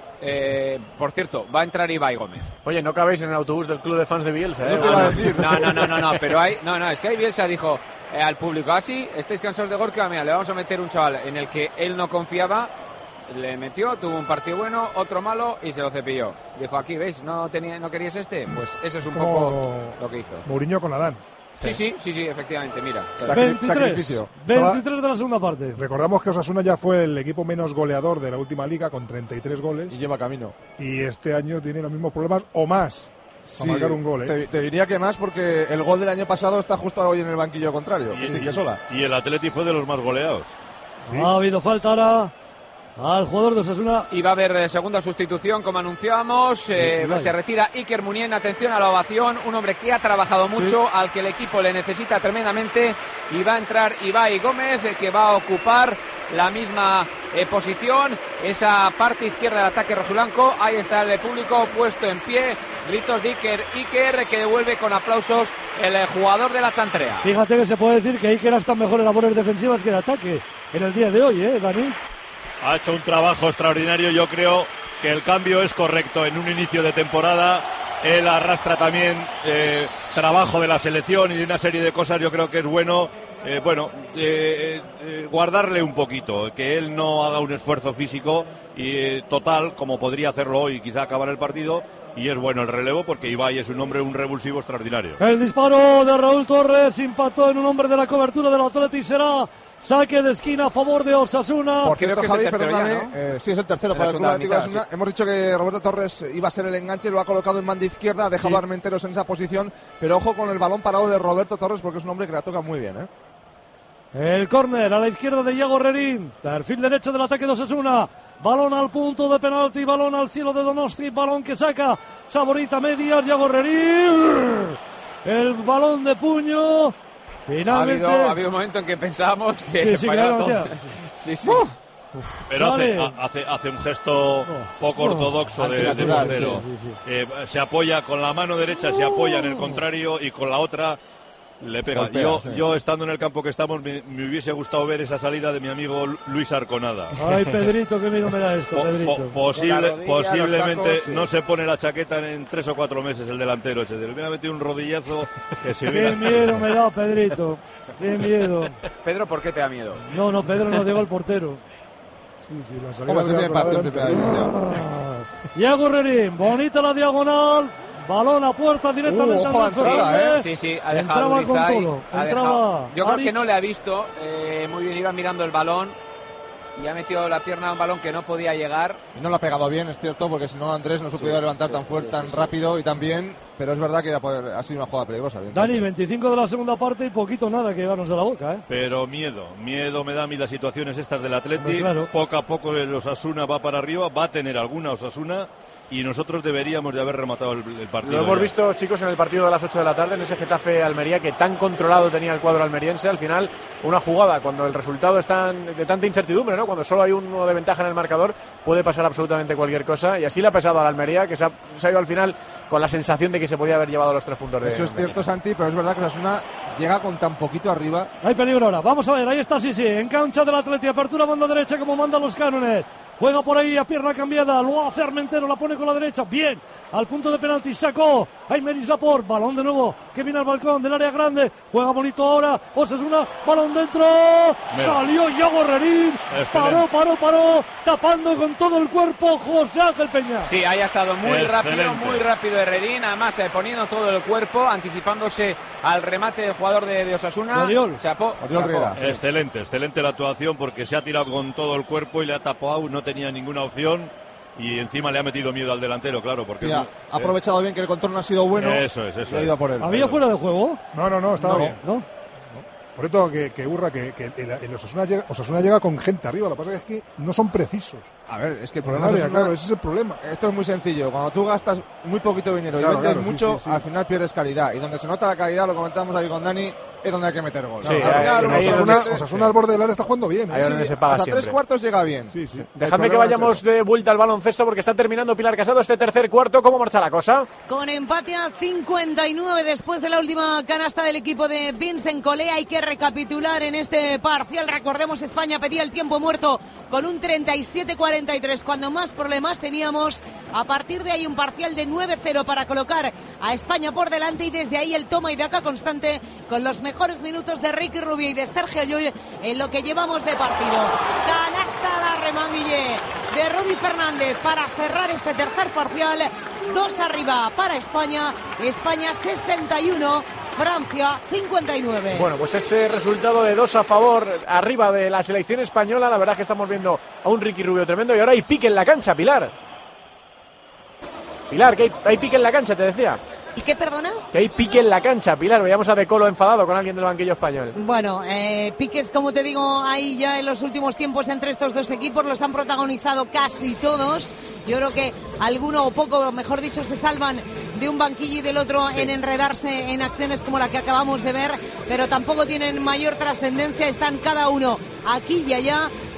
Eh, por cierto, va a entrar Ibai Gómez. Oye, no cabéis en el autobús del club de fans de Bielsa, ¿eh? No te iba a decir. No, no, no, no, no, pero hay, no, no, es que ahí Bielsa dijo eh, al público, así, estáis cansados de Gorka, mira, le vamos a meter un chaval en el que él no confiaba, le metió, tuvo un partido bueno, otro malo y se lo cepilló. Dijo, aquí, ¿veis? ¿No, tenía, no queríais este? Pues ese es un Como poco lo que hizo. Mourinho con Adán. Sí, sí, sí, sí, efectivamente, mira. Sacri- veintitrés, sacrificio. veintitrés de la segunda parte. Recordamos que Osasuna ya fue el equipo menos goleador de la última liga con treinta y tres goles Y lleva camino. y este año tiene los mismos problemas o más para marcar un gol, ¿eh? te, te diría que más porque el gol del año pasado está justo hoy en el banquillo contrario. Y, Sí, que sola. y el Atleti fue de los más goleados. Ha habido falta ahora al jugador de Osasuna. Y va a haber eh, segunda sustitución, como anunciábamos. Eh, Ibai. se retira Iker Muniain. Atención a la ovación. Un hombre que ha trabajado mucho, al que el equipo le necesita tremendamente. Y va a entrar Ibai Gómez, eh, que va a ocupar la misma eh, posición, esa parte izquierda del ataque rojiblanco. Ahí está el público puesto en pie, gritos de Iker, Iker, que devuelve con aplausos el eh, jugador de la Chantrea. Fíjate que se puede decir que Iker hasta mejores labores defensivas que de ataque en el día de hoy, ¿eh, Dani? Ha hecho un trabajo extraordinario. Yo creo que el cambio es correcto en un inicio de temporada. Él arrastra también eh, trabajo de la selección y de una serie de cosas. Yo creo que es bueno, eh, bueno, eh, eh, guardarle un poquito, que él no haga un esfuerzo físico y eh, total, como podría hacerlo hoy, quizá acabar el partido. Y es bueno el relevo porque Ibai es un hombre, un revulsivo extraordinario. El disparo de Raúl Torres impactó en un hombre de la cobertura del Athletic. Será saque de esquina a favor de Osasuna. Por cierto, Javi, perdóname, ya, ¿no? eh, sí, es el tercero en para el Club Atlético de mitad, Osasuna. sí. Hemos dicho que Roberto Torres iba a ser el enganche, lo ha colocado en banda izquierda, ha dejado Sí. a Armenteros en esa posición, pero ojo con el balón parado de Roberto Torres porque es un hombre que la toca muy bien, ¿eh? El córner a la izquierda de Iago Rerín, perfil derecho del ataque de Osasuna, balón al punto de penalti, balón al cielo de Donosti, balón que saca Saborita medias, Iago Rerín, el balón de puño, finalmente... Ha habido, ha habido un momento en que pensábamos que Sí, sí, fallaba claro, todo. ya. Sí, sí. ¡Uf! Pero hace, Sale. ha- hace, hace un gesto poco no. ortodoxo de, de Antinatural, portero. sí, sí, sí. Eh, se apoya con la mano derecha, se apoya en el contrario y con la otra le pega. Golpea, yo, sí. yo estando en el campo que estamos, me, me hubiese gustado ver esa salida de mi amigo Lu- Luis Arconada. Ay, Pedrito, qué miedo me da esto, Po- Pedrito. po- posible, Con la rodilla, posiblemente los tacos, sí. no se pone la chaqueta en, en tres o cuatro meses el delantero ese. Le hubiera metido un rodillazo que se Qué hubiera... miedo me da, Pedrito, qué miedo. Pedro, ¿por qué te da miedo? No, no, Pedro no llegó el portero. Sí, sí, la salida ¿Cómo se de tiene Arconada paciencia en delante. primera división? Iago Rerín, bonita la diagonal, balón a puerta directamente Uh, al ojo a la Renzo entrada, Fernández. Sí, sí, ha dejado Entraba con Urizay, todo, ha entraba dejado- Yo creo Aric. que no le ha visto eh, muy bien, iba mirando el balón y ha metido la pierna a un balón que no podía llegar. Y no lo ha pegado bien, es cierto, porque si no Andrés no se Sí, podía levantar sí, tan fuerte, sí, tan sí, sí. rápido y tan bien, pero es verdad que ha, poder- ha sido una jugada peligrosa. Dani, veinticinco de la segunda parte y poquito nada que llevarnos de la boca, ¿eh? Pero miedo, miedo me da a mí las situaciones estas del Atleti. Hombre, claro. Poco a poco el Osasuna va para arriba, va a tener alguna Osasuna y nosotros deberíamos de haber rematado el, el partido. Lo hemos ya. visto, chicos, en el partido de las ocho de la tarde, en ese Getafe-Almería, que tan controlado tenía el cuadro almeriense. Al final, una jugada, cuando el resultado es tan, de tanta incertidumbre, ¿no? Cuando solo hay uno de ventaja en el marcador, puede pasar absolutamente cualquier cosa. Y así le ha pesado a la Almería, que se ha, se ha ido al final con la sensación de que se podía haber llevado los tres puntos de Eso es cierto, Santi, pero es verdad que Osasuna llega con tan poquito arriba. Hay peligro ahora. Vamos a ver, ahí está Sisi, en cancha del Atleti, apertura banda derecha como mandan los cánones. Juega por ahí a pierna cambiada, lo hace Armentero, la pone con la derecha, bien, al punto de penalti, sacó, hay Meris Laporte, balón de nuevo, que viene al balcón del área grande, juega bonito ahora, Osasuna, balón dentro, Mira. salió Iago Rerín, paró, paró, paró, tapando con todo el cuerpo José Ángel Peña. Sí, ahí ha estado muy Excelente. rápido, muy rápido Herrerín, además eh, poniendo todo el cuerpo, anticipándose al remate del jugador de, de Osasuna. Oriol. Chapó, Oriol chapó. Riera. Excelente, excelente la actuación porque se ha tirado con todo el cuerpo y le ha tapado, no tenía ninguna opción y encima le ha metido miedo al delantero, claro, porque Sí, ha, ha aprovechado bien que el contorno ha sido bueno. Eso es, eso y ha es. ido a por él. ¿Había fuera de juego? No, no, no, estaba No, bien. ¿no? Por esto que, que Urra, que, que el, el Osasuna, llega, Osasuna llega con gente arriba, lo que pasa es que no son precisos. A ver, es que el Por el problema área, es claro, ese es el problema. Esto es muy sencillo. Cuando tú gastas muy poquito dinero Claro, y vendes claro, sí, mucho, sí, sí. al final pierdes calidad. Y donde se nota la calidad, lo comentamos ahí con Dani, es donde hay que meter gol. Sí, al ahí- final, ahí uno es se donde- mete- Osasuna, Osasuna al borde del área está jugando bien. Ahí ¿eh? es donde sí, se paga hasta siempre. tres cuartos llega bien. Sí, sí. El Dejadme que problema es vayamos ese. de vuelta al baloncesto porque está terminando Pilar Casado este tercer cuarto. ¿Cómo marcha la cosa? Con empate a cincuenta y nueve después de la última canasta del equipo de Vincent Colea. Hay que recapitular en este parcial. Recordemos, España pedía el tiempo muerto con un treinta y siete cuarenta y tres. Cuando más problemas teníamos, a partir de ahí un parcial de nueve cero para colocar a España por delante. Y desde ahí el toma y daca constante con los mejores minutos de Ricky Rubio y de Sergio Llull en lo que llevamos de partido. Canasta a la remandille de Rudy Fernández para cerrar este tercer parcial. Dos arriba para España. España sesenta y uno, Francia cincuenta y nueve. Bueno, pues ese resultado de dos a favor arriba de la selección española, la verdad es que estamos viendo a un Ricky Rubio tremendo y ahora hay pique en la cancha, Pilar. Pilar, que hay, hay pique en la cancha, te decía. ¿Y qué, perdona? Que hay pique en la cancha, Pilar. Veíamos a De Colo enfadado con alguien del banquillo español. Bueno, eh, piques, como te digo, hay ya en los últimos tiempos entre estos dos equipos, los han protagonizado casi todos. Yo creo que alguno o poco, mejor dicho, se salvan de un banquillo y del otro sí. en enredarse en acciones como la que acabamos de ver, pero tampoco tienen mayor trascendencia, están cada uno aquí y allá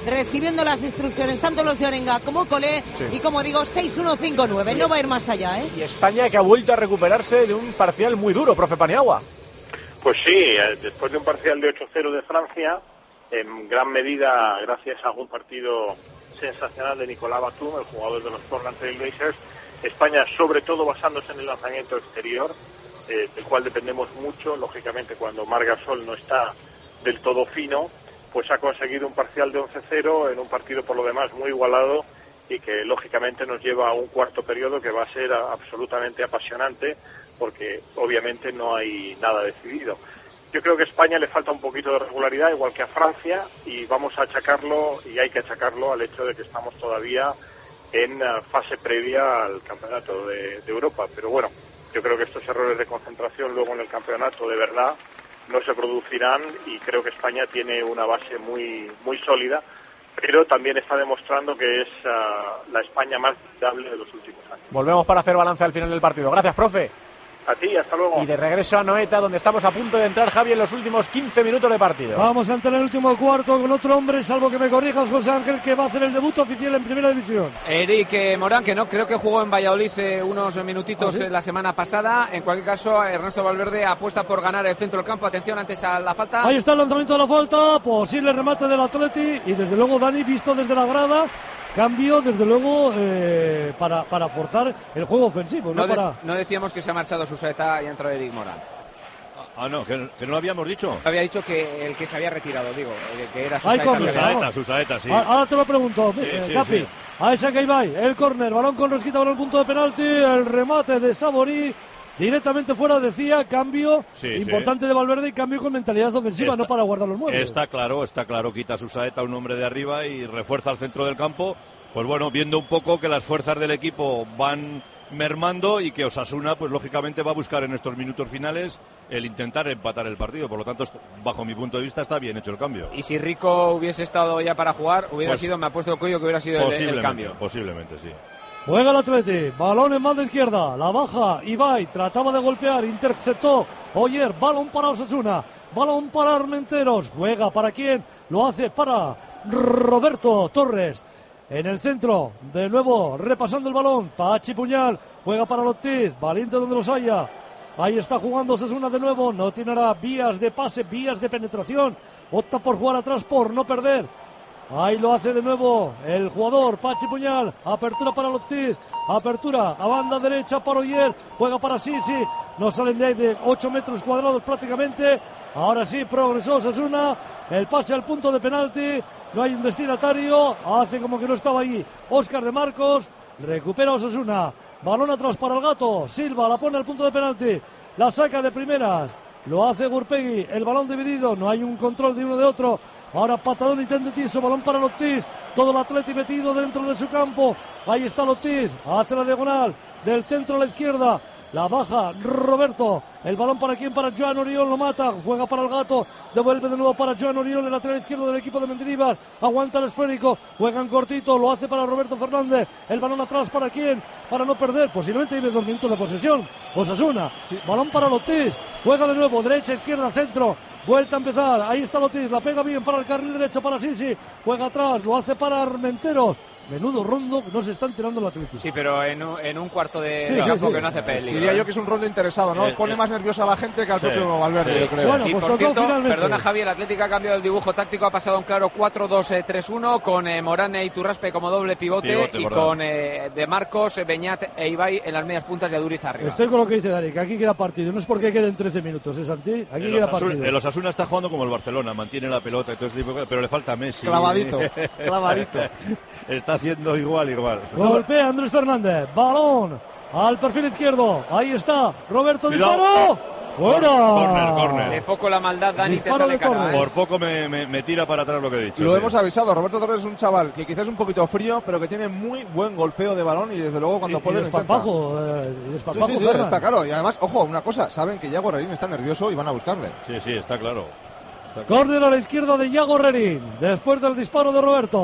recibiendo las instrucciones, tanto los de Orenga como Colé, sí. Y como digo, seis uno cinco nueve, no va a ir más allá, ¿eh? Y España que ha vuelto a recuperarse de un parcial muy duro, profe Paniagua. Pues sí, después de un parcial de ocho cero de Francia, en gran medida gracias a un partido sensacional de Nicolas Batum, el jugador de los Portland Trail Blazers, España, sobre todo basándose en el lanzamiento exterior, eh, del cual dependemos mucho, lógicamente cuando Marc Gasol no está del todo fino, pues ha conseguido un parcial de once cero en un partido por lo demás muy igualado y que lógicamente nos lleva a un cuarto periodo que va a ser a, absolutamente apasionante porque obviamente no hay nada decidido. Yo creo que a España le falta un poquito de regularidad, igual que a Francia, y vamos a achacarlo, y hay que achacarlo al hecho de que estamos todavía en uh, fase previa al campeonato de, de Europa. Pero bueno, yo creo que estos errores de concentración luego en el campeonato de verdad no se producirán y creo que España tiene una base muy muy sólida, pero también está demostrando que es uh, la España más fiable de los últimos años. Volvemos para hacer balance al final del partido. Gracias, profe. A ti, hasta luego. Y de regreso a Noeta, donde estamos a punto de entrar, Javi, en los últimos quince minutos de partido. Vamos a entrar en el último cuarto con otro hombre, salvo que me corrijas, José Ángel, que va a hacer el debut oficial en Primera División. Eric Morán, que no, creo que jugó en Valladolid eh, unos minutitos ¿Ah, sí? eh, la semana pasada. En cualquier caso, Ernesto Valverde apuesta por ganar el centro del campo. Atención antes a la falta. Ahí está el lanzamiento de la falta, posible remate del Atleti, y desde luego Dani, visto desde la grada, cambio, desde luego, eh, para, para forzar el juego ofensivo. No, no, para... de, no decíamos que se ha marchado Susaeta y ha entrado Eric Morán. Ah, no, que, que no lo habíamos dicho. Había dicho que el que se había retirado, digo, que era Susaeta. Susaeta, Susaeta, sí. Ahora te lo pregunto, sí, eh, sí, Capi. Sí. A esa que iba el córner, balón con Rosquita, balón punto de penalti, el remate de Saborí. Directamente fuera, decía, cambio sí, importante sí. de Valverde y cambio con mentalidad ofensiva, está, no para guardar los muebles. Está claro, está claro, quita a Susaeta, un hombre de arriba, y refuerza el centro del campo. Pues bueno, viendo un poco que las fuerzas del equipo van mermando y que Osasuna, pues lógicamente va a buscar en estos minutos finales el intentar empatar el partido. Por lo tanto, bajo mi punto de vista, está bien hecho el cambio. Y si Rico hubiese estado ya para jugar, hubiera pues, sido, me ha puesto el cuello que hubiera sido el, el cambio. Posiblemente, sí. Juega el Atleti, balón en mano izquierda, la baja, Ibai, trataba de golpear, interceptó Oyer, balón para Osasuna, balón para Armenteros, juega para quién, lo hace para Roberto Torres. En el centro, de nuevo, repasando el balón, Pachi Puñal, juega para Lotis, valiente donde los haya. Ahí está jugando Osasuna de nuevo, no tiene ahora vías de pase, vías de penetración, opta por jugar atrás por no perder. Ahí lo hace de nuevo el jugador Pachi Puñal, apertura para Lotis, apertura a banda derecha para Oyer, juega para Sisi, no salen de ahí de ocho metros cuadrados prácticamente. Ahora sí, progresó Osasuna, el pase al punto de penalti, no hay un destinatario, hace como que no estaba allí Óscar de Marcos, recupera Osasuna, balón atrás para el Gato, Silva la pone al punto de penalti, la saca de primeras, lo hace Gurpegui, el balón dividido, no hay un control de uno de otro, ahora patadón intentatizo, balón para Lotis, todo el Atleti metido dentro de su campo, ahí está Lotis, hace la diagonal, del centro a la izquierda, la baja Roberto, el balón para quién, para Joan Oriol, lo mata, juega para el Gato, devuelve de nuevo para Joan Oriol, el lateral izquierdo del equipo de Mendilibar, aguanta el esférico, juegan cortito, lo hace para Roberto Fernández, el balón atrás para quién, para no perder, posiblemente lleve dos minutos de posesión, Osasuna, sí. Balón para Lotis, juega de nuevo, derecha, izquierda, centro, vuelta a empezar, ahí está Lotis, la pega bien para el carril derecho, para Sisi, juega atrás, lo hace para Armenteros. Menudo rondo, no se está enterando el Atlético. Sí, pero en un, en un cuarto de, sí, de sí, campo sí. que no hace peligro. Diría yo que es un rondo interesado, ¿no? Eh, Pone eh, más nerviosa a la gente que al sí. propio Valverde, sí. yo creo. Bueno, y pues por cierto, finalmente. Perdona Javier, el Atlético ha cambiado el dibujo táctico, ha pasado a un claro cuatro dos tres uno con eh, Morán e Iturraspe como doble pivote, pivote y con eh, De Marcos, Beñat e Ibai en las medias puntas y Aduriz arriba. Estoy con lo que dice Dani, que aquí queda partido. No es porque queden trece minutos, ¿eh, Santi? Aquí el queda Osasuna, partido. El Osasuna está jugando como el Barcelona, mantiene la pelota y todo ese tipo, pero le falta Messi. Clavadito, clavadito. Está haciendo igual, igual. Golpea Andrés Fernández, balón al perfil izquierdo, ahí está, Roberto, disparo, fuera. Corner, corner. De poco la maldad, Dani, te Disparo sale de cara, ¿eh? Por poco me, me, me tira para atrás lo que he dicho. Lo sí. hemos avisado, Roberto Torres es un chaval que quizás es un poquito frío, pero que tiene muy buen golpeo de balón y desde luego cuando y, puede y desparpajo, eh, y desparpajo, sí, sí, sí, está claro. Y además, ojo, una cosa, saben que Yago Rerín está nervioso y van a buscarle. Sí, sí, está claro. Córner a la izquierda de Yago Rerín, después del disparo de Roberto.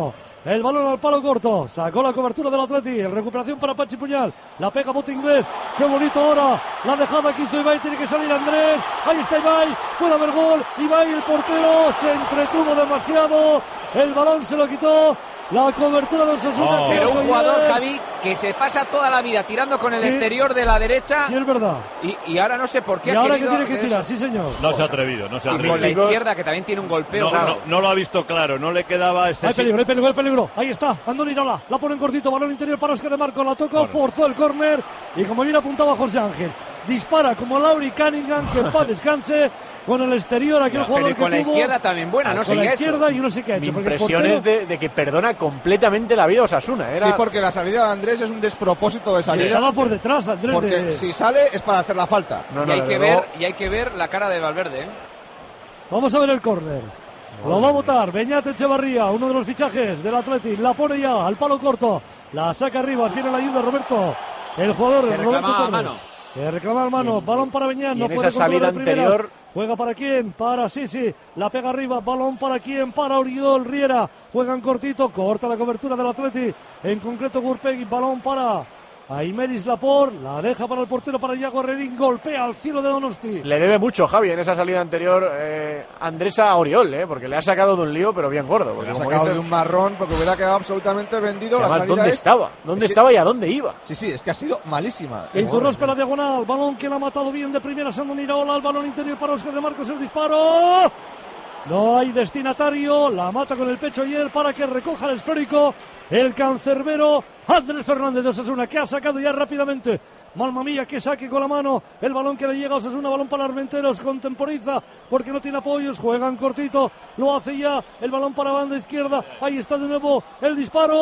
El balón al palo corto. Sacó la cobertura del Atleti. Recuperación para Pachi Puñal. La pega Bote Inglés. Qué bonito ahora. La dejada que hizo Ibai. Tiene que salir Andrés. Ahí está Ibai. Puede haber gol. Ibai, el portero, se entretuvo demasiado. El balón se lo quitó. La cobertura del Osasuna. Oh. Pero un jugador, Javi, que se pasa toda la vida tirando con el sí. exterior de la derecha. Sí, es verdad. Y, y ahora no sé por qué. Y ha ahora que tiene que tirar, sí, señor. No se ha atrevido, no se ha atrevido. Y con la izquierda, que también tiene un golpeo. No, claro. no, no lo ha visto claro, no le quedaba este. Hay peligro, hay peligro, hay peligro. Ahí está, Andoni Iraola. La pone en cortito, balón interior para Óscar de Marcos. La toca, bueno. Forzó el córner. Y como bien apuntaba José Ángel, dispara como Lauri Cunningham, que en paz descanse. Con el exterior, aquel ya, jugador con que la tuvo, izquierda también buena, no sé con qué la ha izquierda hecho. y no sé qué ha hecho. Mi impresión es de, de que perdona completamente la vida a Osasuna. Era... Sí, porque la salida de Andrés es un despropósito de salida. Estaba por detrás, Andrés. Porque de... si sale es para hacer la falta. No, no, y, hay que ver, y hay que ver la cara de Valverde. ¿eh? Vamos a ver el córner. Lo va a botar Beñat Echevarría, uno de los fichajes del Atleti. La pone ya al palo corto. La saca arriba, viene la ayuda Roberto. El jugador Se Roberto Torres. Mano. Que reclama el mano, balón para Beñat, no en puede esa salida anterior. Juega para quién, para Sisi, la pega arriba, balón para quién, para Oriol Riera, juegan cortito, corta la cobertura del Atleti, en concreto Gurpegui, balón para Aymeris Laporte, la deja para el portero, para Iago Herrerín, golpea al cielo de Donosti. Le debe mucho, Javi, en esa salida anterior eh, Andrés a Oriol, eh, porque le ha sacado de un lío, pero bien gordo. Porque le ha como sacado dices, de un marrón, porque hubiera quedado absolutamente vendido. La además, salida ¿dónde es... estaba? ¿Dónde es estaba que... y a dónde iba? Sí, sí, es que ha sido malísima. El turno espera diagonal, balón que la ha matado bien de primera Sandro Iraola, el balón interior para Óscar de Marcos, el disparo. No hay destinatario, la mata con el pecho y él para que recoja el esférico el cancerbero Andrés Fernández de Osasuna, que ha sacado ya rápidamente. Mamma mía, que saque con la mano el balón que le llega a Osasuna, balón para Armenteros, contemporiza porque no tiene apoyos, juegan cortito, lo hace ya, el balón para banda izquierda, ahí está de nuevo el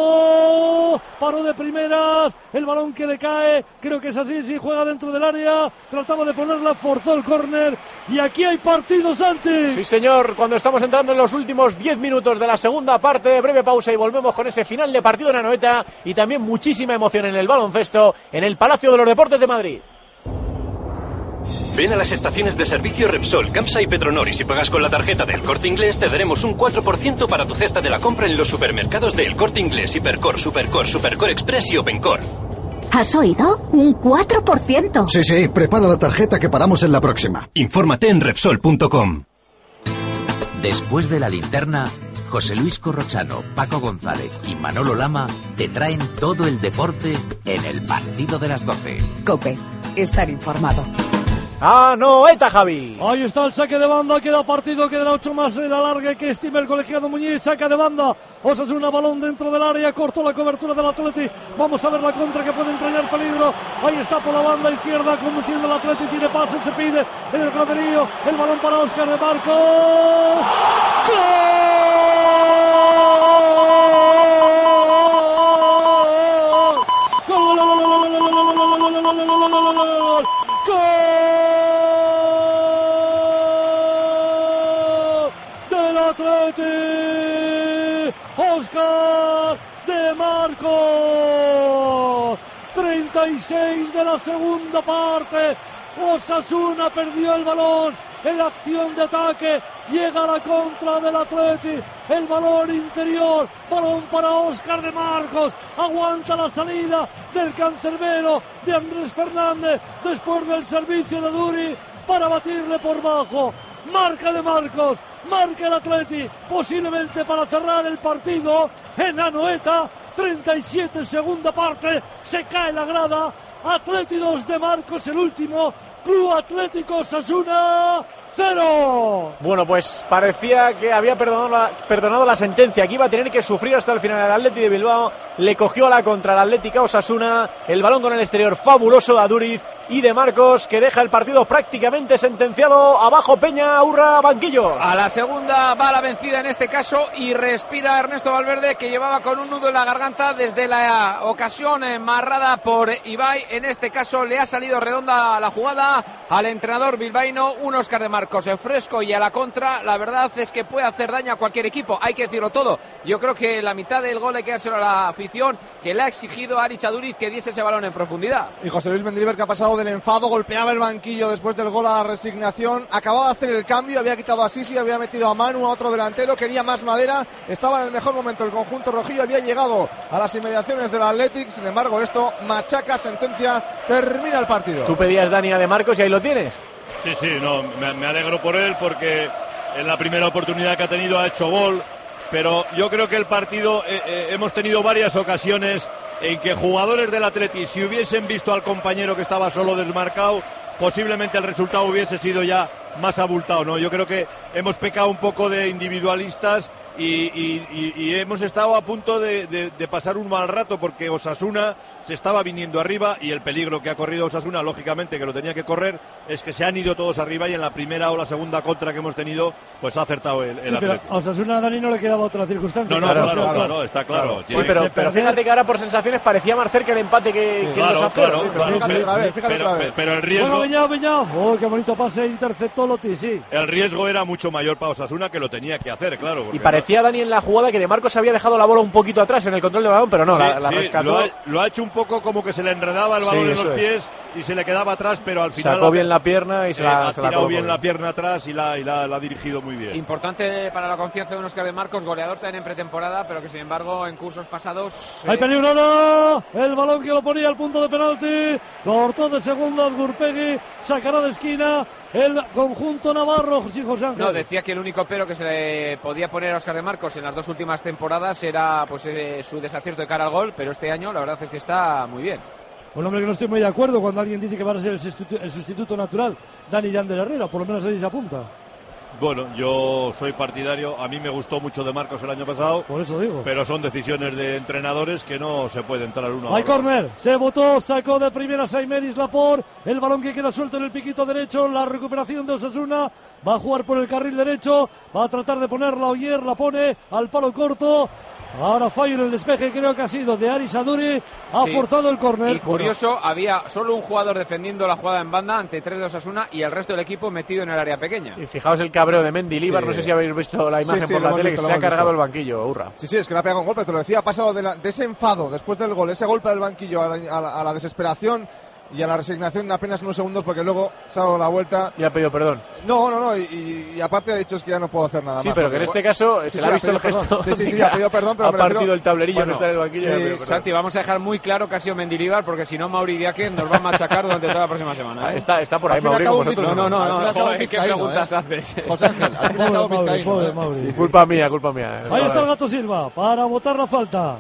disparo, paró de primeras, el balón que le cae, creo que es así, sí, juega dentro del área, trataba de ponerla, forzó el córner y aquí hay partido, Santi. Sí, señor, cuando estamos entrando en los últimos diez minutos de la segunda parte, breve pausa y volvemos con ese final de partido en Anoeta y también muchísima emoción en el baloncesto en el Palacio de los Deportes de Madrid. Ven a las estaciones de servicio Repsol, Campsa y Petronor y si pagas con la tarjeta del Corte Inglés te daremos un cuatro por ciento para tu cesta de la compra en los supermercados del Corte Inglés, Hipercor, Supercor, Supercor Express y Opencor. ¿Has oído? Un cuatro por ciento. Sí, sí, prepara la tarjeta que paramos en la próxima. Infórmate en Repsol punto com. Después de la linterna, José Luis Corrochano, Paco González y Manolo Lama te traen todo el deporte en el partido de las doce. COPE, estar informado. Anoeta, Javi. Ahí está el saque de banda, queda partido, queda ocho más en la larga que estima el colegiado Muñiz, saca de banda, Osasuna, balón dentro del área, cortó la cobertura del Atleti, vamos a ver la contra que puede entregar peligro, ahí está por la banda izquierda, conduciendo el Atleti, tiene pase, se pide en el graderío, el balón para Óscar de Marcos, ¡gol! ¡Gol! Del Atleti, Óscar de Marcos, treinta y seis de la segunda parte, Osasuna perdió el balón en acción de ataque, llega a la contra del Atleti, el balón interior, balón para Óscar de Marcos, aguanta la salida del cancerbero de Andrés Fernández después del servicio de Duri para batirle por bajo, marca de Marcos, marca el Atleti, posiblemente para cerrar el partido en Anoeta, treinta y siete segunda parte, se cae la grada, Atleti dos de Marcos el último, Club Atlético Osasuna cero. Bueno, pues parecía que había perdonado la, perdonado la sentencia, que iba a tener que sufrir hasta el final el Atleti de Bilbao, le cogió a la contra el Atlético Osasuna, el balón con el exterior fabuloso de Aduriz y de Marcos, que deja el partido prácticamente sentenciado. Abajo Peña, Urra, banquillo. A la segunda va la vencida en este caso y respira Ernesto Valverde, que llevaba con un nudo en la garganta desde la ocasión marrada por Ibai. En este caso le ha salido redonda la jugada al entrenador bilbaíno, un Óscar de Marcos en fresco y a la contra. La verdad es que puede hacer daño a cualquier equipo, hay que decirlo todo. Yo creo que la mitad del gol hay que dárselo a la afición, que le ha exigido a Aritz Aduriz que diese ese balón en profundidad. Y José Luis Mendilibar, que ha pasado del enfado, golpeaba el banquillo después del gol a la resignación, acababa de hacer el cambio, había quitado a Sisi, había metido a Manu, a otro delantero, quería más madera, estaba en el mejor momento el conjunto rojillo, había llegado a las inmediaciones del Athletic, sin embargo esto machaca, sentencia, termina el partido. Tú pedías Dani a De Marcos y ahí lo tienes. Sí, sí, no, me, me alegro por él porque en la primera oportunidad que ha tenido ha hecho gol, pero yo creo que el partido, eh, eh, hemos tenido varias ocasiones en que jugadores del Atleti, si hubiesen visto al compañero que estaba solo desmarcado, posiblemente el resultado hubiese sido ya más abultado, ¿no? Yo creo que hemos pecado un poco de individualistas y, y, y, y hemos estado a punto de, de, de pasar un mal rato porque Osasuna se estaba viniendo arriba y el peligro que ha corrido Osasuna, lógicamente que lo tenía que correr, es que se han ido todos arriba y en la primera o la segunda contra que hemos tenido, pues ha acertado el, el sí, pero Atlético. a Osasuna, Dani, no le quedaba otra circunstancia. No, no, claro, claro, claro, claro, está claro. Sí, pero, pero fíjate que ahora por sensaciones parecía más cerca el empate que, Sí, que claro, los aferos. claro, Sí, claro, fíjate pero- otra vez, fíjate pero, otra vez. pero el riesgo, Bueno, Beñat, Beñat. Oh, qué bonito pase, interceptó Loti, sí. el riesgo era mucho mayor para Osasuna, que lo tenía que hacer, claro. Y porque- parecía Dani en la jugada que De Marcos había dejado la bola un poquito atrás en el control de balón, pero no, Sí, la, la sí, rescató. Lo ha, lo ha hecho un poco como que se le enredaba el balón Sí, en eso los es. pies y se le quedaba atrás, pero al final Sacó bien la pierna y se eh, la, ha se la tirado colocó bien bien. la pierna atrás y la, y la, la ha dirigido muy bien. Importante para la confianza de un Óscar de Marcos, goleador también en pretemporada, pero que sin embargo en cursos pasados... Hay eh, peligro ahora. El balón que lo ponía al punto de penalti. Cortó de segundas Gurpegui. Sacará de esquina el conjunto navarro. Sí, José Ángel. No, decía que el único pero que se le podía poner a Óscar de Marcos en las dos últimas temporadas era pues eh, su desacierto de cara al gol, pero este año la verdad es que está muy bien. Un hombre que no estoy muy de acuerdo cuando alguien dice que va a ser el sustitu- el sustituto natural. Dani Yander Herrera, por lo menos ahí se apunta. Bueno, yo soy partidario, a mí me gustó mucho de Marcos el año pasado, Por eso digo. pero son decisiones de entrenadores que no se puede entrar uno a Hay otro. córner, se botó, sacó de primera Saimeris Lapor, el balón que queda suelto en el piquito derecho, la recuperación de Osasuna, va a jugar por el carril derecho, va a tratar de ponerla Oyer, la pone al palo corto, ahora fallo en el despeje, creo que ha sido de Aris Aduri, ha Sí. forzado el córner. Y curioso, había solo un jugador defendiendo la jugada en banda ante tres de Osasuna y el resto del equipo metido en el área pequeña. Y fijaos el cabreo de Mendilibar, Sí. no sé si habéis visto la imagen Sí, sí, por lo la hemos tele, visto, que lo se ha hemos cargado visto. el banquillo, hurra. Sí, sí, es que le ha pegado un golpe, te lo decía, ha pasado de, la- de ese enfado después del gol, ese golpe del banquillo a la, a la- a la desesperación y a la resignación en apenas unos segundos porque luego se ha dado la vuelta. Y ha pedido perdón. No, no, no, y, y- y aparte ha dicho es que ya no puedo hacer nada Sí, más. pero que en porque- este caso Sí, se sí, le ha ha visto el pedido gesto. perdón. Sí, sí, sí, ha pedido perdón, pero ha me refiero- partido el tablerillo, Bueno, no está en el banquillo. sí, y ha pedido perdón. Santi, vamos a dejar muy claro que ha sido Mendilibar porque si no Mauri Diaque nos va a machacar durante toda la próxima semana. ¿eh? Está, está por ahí, Al fin y al Mauri, cabo, con vosotros. No, no, no, Al no, fin y al cabo, joder, ¿qué vizcaíno, preguntas ¿eh? haces? José Ángel, al fin y al cabo, Pobre Mauri, vizcaíno, pobre ¿eh? Mauri. Sí, sí. Culpa mía, culpa mía. Ahí está el Gato Silva para botar la falta.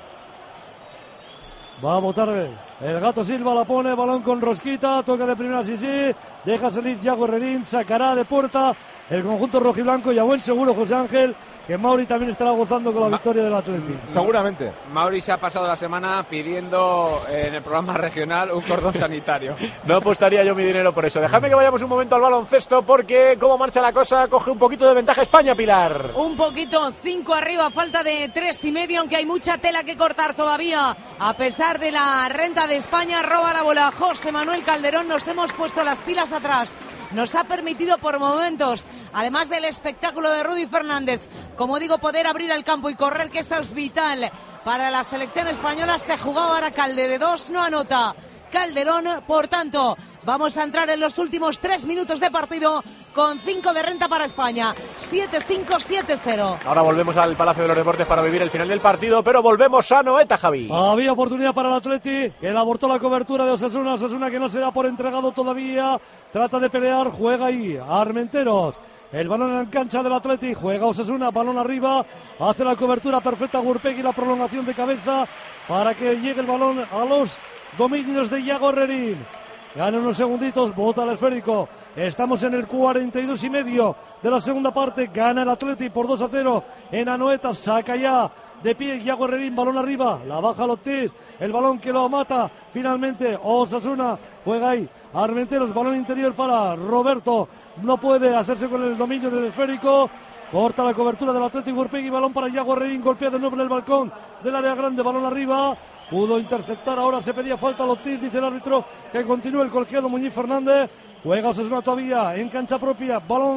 Va a botar el Gato Silva, la pone, balón con rosquita, toca de primera Sisi, deja salir Yago Herrerín, sacará de puerta el conjunto rojiblanco y a buen seguro José Ángel que Mauri también estará gozando con la Ma- victoria del Atlético. Seguramente. Mauri se ha pasado la semana pidiendo eh, en el programa regional un cordón sanitario. No apostaría yo mi dinero por eso. Dejadme que vayamos un momento al baloncesto porque cómo marcha la cosa, coge un poquito de ventaja España, Pilar. Un poquito, cinco arriba, falta de tres y medio, aunque hay mucha tela que cortar todavía. A pesar de la renta de España, roba la bola José Manuel Calderón, nos hemos puesto las pilas atrás. Nos ha permitido por momentos, además del espectáculo de Rudy Fernández, como digo, poder abrir el campo y correr, que eso es vital para la selección española. Se jugaba ahora Calde de dos, no anota Calderón, por tanto, vamos a entrar en los últimos tres minutos de partido con cinco de renta para España, siete cinco, siete cero. Ahora volvemos al Palacio de los Deportes para vivir el final del partido, pero volvemos a Noeta, Javi. Había oportunidad para el Atleti, que le abortó la cobertura de Osasuna, Osasuna que no se da por entregado todavía, trata de pelear, juega ahí, Armenteros. El balón en cancha del Atleti, juega Osasuna, balón arriba, hace la cobertura perfecta Gurpegui, la prolongación de cabeza para que llegue el balón a los dominios de Yago Herrerín. Gana unos segunditos, bota el esférico. Estamos en el cuarenta y dos y medio de la segunda parte. Gana el Atleti por dos a cero en Anoeta. Saca ya de pie Yago Herrerín, balón arriba. La baja Lotis, el balón que lo mata finalmente Osasuna. Juega ahí Armenteros, balón interior para Roberto. No puede hacerse con el dominio del esférico. Corta la cobertura del Atlético Gurpegui, balón para Yago Herrerín, golpea de nuevo en el balcón del área grande, balón arriba. Pudo interceptar, ahora se pedía falta a Lotis, dice el árbitro que continúe el colegiado Muñiz Fernández. Juega Osasuna todavía en cancha propia, balón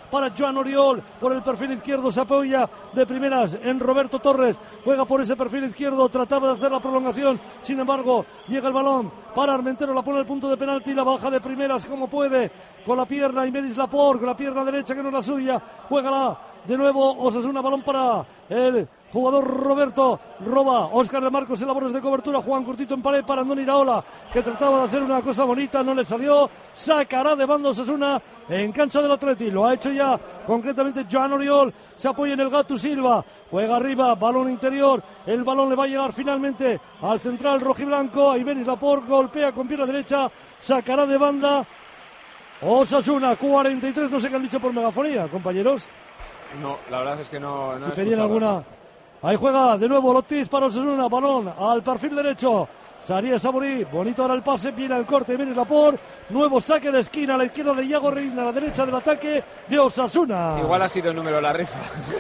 para Joan Oriol, por el perfil izquierdo se apoya de primeras en Roberto Torres, juega por ese perfil izquierdo, trataba de hacer la prolongación, sin embargo llega el balón para Armentero, la pone al punto de penalti, la baja de primeras como puede, con la pierna Imeris Laporte, con la pierna derecha que no es la suya, juégala de nuevo Osasuna, balón para el jugador Roberto, roba Óscar de Marcos en labores de cobertura, Juan cortito en pared para Andoni Iraola, que trataba de hacer una cosa bonita, no le salió, sacará de banda Osasuna en cancha del Atleti, lo ha hecho ya concretamente Joan Oriol, se apoya en el Gatu Silva, juega arriba, balón interior, el balón le va a llegar finalmente al central rojiblanco, Iberis Laporte golpea con pierna derecha, sacará de banda Osasuna, cuarenta y tres, no sé qué han dicho por megafonía, compañeros. No, la verdad es que no, no si he pedían escuchado. alguna. Ahí juega de nuevo Lotis para Osasuna, balón al perfil derecho. Saría Saborí, bonito ahora el pase, viene el corte, viene Laporte, nuevo saque de esquina a la izquierda de Iago Reina, a la derecha del ataque de Osasuna. Igual ha sido el número de la rifa.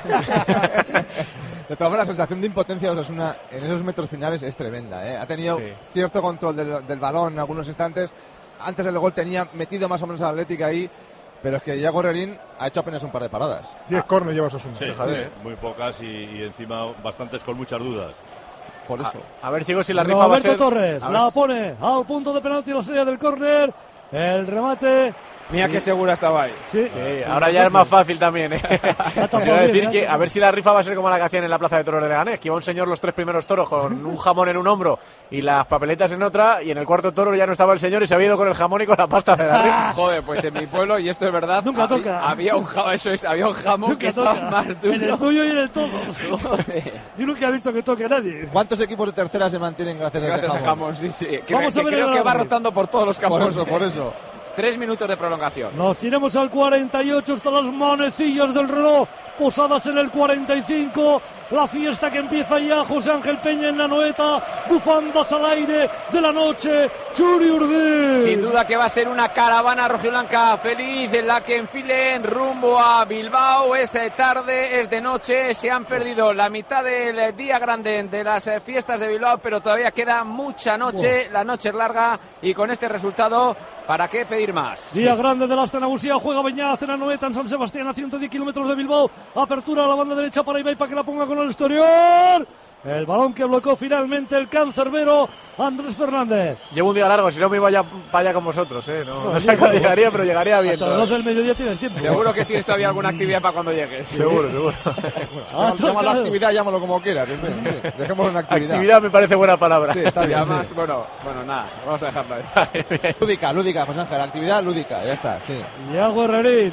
De todas formas, la sensación de impotencia de Osasuna en esos metros finales es tremenda, ¿eh? Ha tenido sí. cierto control del, del balón en algunos instantes. Antes del gol tenía metido más o menos al Atlético ahí. Pero es que Iago Rerín ha hecho apenas un par de paradas. diez ah. córner lleva Osasuna. Sí, sí, muy pocas y, y encima bastantes con muchas dudas. Por eso. A, a ver, chicos, si la rifa Roberto va a ser... Torres a la ver. pone al punto de penalti, la serie del córner. El remate. Mira sí. qué segura estaba ahí. Sí, sí ahora ya es más fácil también, ¿eh? Quiero decir que a ver si la rifa va a ser como la que hacían en la Plaza de Toros de Leganés, que iba un señor los tres primeros toros con un jamón en un hombro y las papeletas en otra, y en el cuarto toro ya no estaba el señor y se había ido con el jamón y con la pasta de la rifa. Joder, pues en mi pueblo, y esto es verdad, nunca había, toca. Había un jamón, eso es, había un jamón nunca que estaba toca. más duro. En el tuyo y en el todo. Yo nunca he visto que toque a nadie. ¿Cuántos equipos de tercera se mantienen gracias, gracias a ese jamón? jamón? Sí, sí. Que, Vamos que a ver creo el que va árbitro. rotando por todos los campos. Por eso, por eso. Tres minutos de prolongación. Nos iremos al cuarenta y ocho, hasta las manecillas del reloj posadas en el cuarenta y cinco. La fiesta que empieza ya, José Ángel Peña en la Noeta, bufandas al aire de la noche, Churi Urdin. Sin duda que va a ser una caravana rojiblanca feliz en la que enfilen rumbo a Bilbao. Es de tarde, es de noche, se han perdido la mitad del día grande de las fiestas de Bilbao, pero todavía queda mucha noche, oh. La noche es larga y con este resultado, ¿para qué pedir más? Día sí. grande de la Astenagusía, juega Beñaz en la Noeta en San Sebastián a ciento diez kilómetros de Bilbao, apertura a la banda derecha para Ibai para que la ponga con el exterior. El balón que bloqueó finalmente el cancerbero Andrés Fernández. Llevo un día largo, si no me iba ya para allá con vosotros, ¿eh? No, no, no sé cuándo llegaría, pero llegaría bien. Hasta las doce del mediodía tienes tiempo. Seguro que tienes todavía alguna actividad para cuando llegues. Sí. Seguro, seguro. Ah, llama la actividad, llámalo como quieras. Dejémoslo en actividad. Actividad me parece buena palabra. Sí, está bien, y además, sí. bueno, bueno, nada, vamos a dejarlo ahí. Lúdica, lúdica, José Ángel, actividad lúdica, ya está, sí. Iago Herrerín.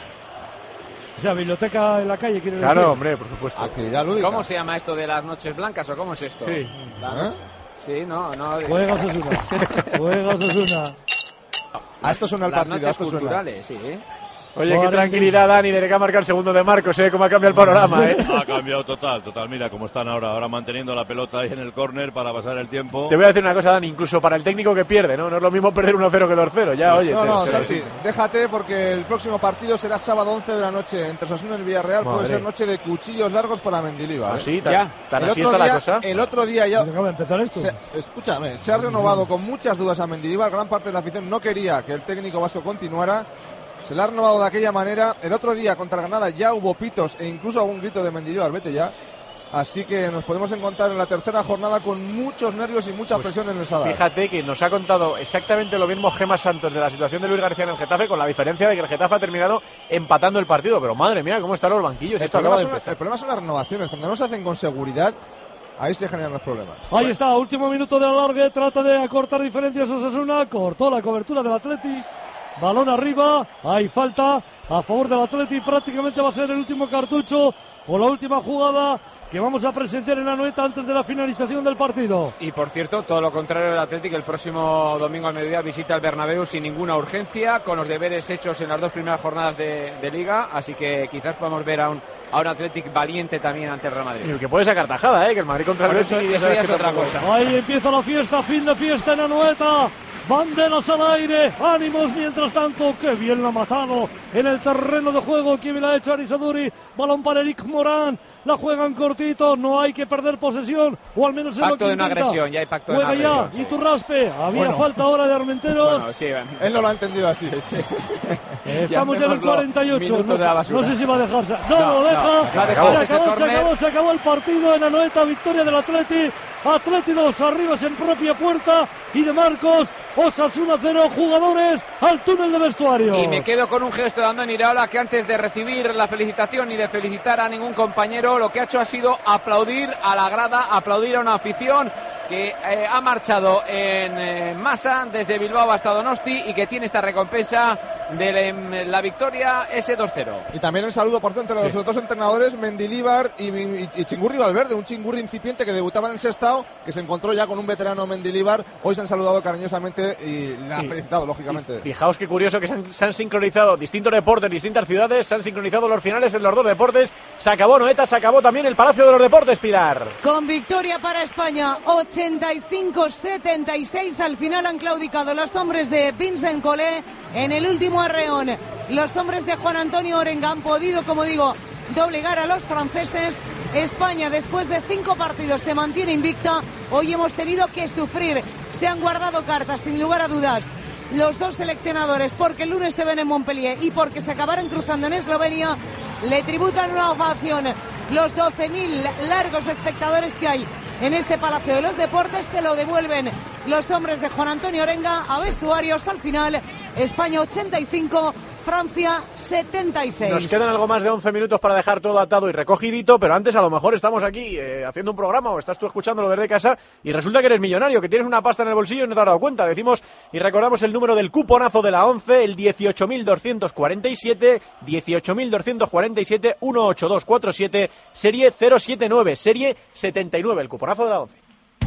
O sea, biblioteca en la calle, quiere Claro, decir. hombre, por supuesto. Actividad lúdica. ¿Cómo se llama esto de las noches blancas o cómo es esto? Sí. ¿Eh? Sí, no, no. Juega Osasuna. Juega Osasuna. A esto suena el las partido. noches esto suena. culturales, sí. Oye, qué tranquilidad, Dani, de que ha marcado el segundo de Marcos, ¿eh? Cómo ha cambiado el panorama, ¿eh? Ha cambiado total, total. Mira cómo están ahora, ahora manteniendo la pelota ahí en el córner para pasar el tiempo. Te voy a decir una cosa, Dani, incluso para el técnico que pierde, ¿no? No es lo mismo perder uno cero que dos cero, ya, Pues oye. no, te, no, te Santi, déjate porque el próximo partido será sábado once de la noche entre Osasuna y el Villarreal. Madre. Puede ser noche de cuchillos largos para Mendilibar. ¿Ah, ¿eh? sí? ¿Tan, ya. ¿Tan el así otro está día, la cosa? El otro día ya... ¿Acaba de empezar esto? Se, escúchame, se ha renovado con muchas dudas a Mendilibar. Gran parte de la afición no quería que el técnico vasco continuara. Se le ha renovado de aquella manera. El otro día contra Granada ya hubo pitos e incluso algún grito de Mendilibar, vete ya. Así que nos podemos encontrar en la tercera jornada con muchos nervios y mucha pues presión en el Sadar. Fíjate que nos ha contado exactamente lo mismo Gemma Santos de la situación de Luis García en el Getafe, con la diferencia de que el Getafe ha terminado empatando el partido. Pero madre mía, cómo están los banquillos. El, Esto problema, acaba de son, el problema son las renovaciones. Cuando no se hacen con seguridad, ahí se generan los problemas. Ahí está, último minuto de la largue. Trata de acortar diferencias Osasuna. Cortó la cobertura del Atleti. Balón arriba, hay falta a favor del Atleti, prácticamente va a ser el último cartucho o la última jugada que vamos a presenciar en la Noeta antes de la finalización del partido. Y por cierto, todo lo contrario del Atlético, el próximo domingo al mediodía visita el Bernabéu sin ninguna urgencia, con los deberes hechos en las dos primeras jornadas de, de Liga, así que quizás podamos ver a un a un Athletic valiente también ante el Real Madrid. Y que puede sacar tajada, ¿eh? Que el Madrid contra el Betis, eso, eso ya es otra cosa. Ahí empieza la fiesta, fin de fiesta en Anoeta. Banderas al aire, ánimos mientras tanto. Qué bien la ha matado en el terreno de juego. Qué bien la ha hecho Arizaduri. Balón para Eric Morán. La juegan cortito, no hay que perder posesión, o al menos es pacto lo que de intenta. no agresión, ya hay pacto Juega de no agresión. ya, Sí. y Turraspe. Había Bueno. falta ahora de Armenteros. Bueno, sí, Él no lo ha entendido así. sí. Estamos ya en el cuarenta y ocho. Minutos No, de la basura. no sé si va a dejarse. No, No, lo deja. no, no ha dejado se, ese acabó, se córner. acabó, se acabó el partido en Anoeta. Victoria del Atleti. Atleti dos, Arribas en propia puerta. Y de Marcos, Osasuna cero, jugadores al túnel de vestuario. Y me quedo con un gesto de Andoni Iraola, que antes de recibir la felicitación y de felicitar a ningún compañero, lo que ha hecho ha sido aplaudir a la grada, aplaudir a una afición que eh, ha marchado en eh, masa desde Bilbao hasta Donosti y que tiene esta recompensa de la, la victoria ese dos cero. Y también el saludo, por cierto, entre Sí. los dos entrenadores, Mendilíbar y, y, y Chingurri Valverde, un Chingurri incipiente que debutaba en el Sestao, que se encontró ya con un veterano Mendilíbar. Hoy se han saludado cariñosamente y le han Sí. felicitado, lógicamente. Fijaos qué curioso que se han, se han sincronizado distintos deportes, distintas ciudades, se han sincronizado los finales en los dos deportes. Se acabó Noeta, se acabó también el Palacio de los Deportes, Pilar. Con victoria para España, ochenta y cinco setenta y seis. Al final han claudicado los hombres de Vincent Collet en el último arreón. Los hombres de Juan Antonio Orenga han podido, como digo, doblegar a los franceses. España, después de cinco partidos, se mantiene invicta. Hoy hemos tenido que sufrir. Se han guardado cartas, sin lugar a dudas, los dos seleccionadores, porque el lunes se ven en Montpellier y porque se acabaron cruzando en Eslovenia. Le tributan una ovación los doce mil largos espectadores que hay en este Palacio de los Deportes. Se lo devuelven los hombres de Juan Antonio Orenga a vestuarios. Al final, España ochenta y cinco, Francia setenta y seis. Nos quedan algo más de once minutos para dejar todo atado y recogidito, pero antes a lo mejor estamos aquí eh, haciendo un programa o estás tú escuchándolo desde casa y resulta que eres millonario, que tienes una pasta en el bolsillo y no te has dado cuenta. Decimos y recordamos el número del cuponazo de la once, el dieciocho mil doscientos cuarenta y siete, dieciocho mil doscientos cuarenta y siete, uno ocho dos cuatro siete, serie cero siete nueve, serie setenta y nueve, el cuponazo de la once.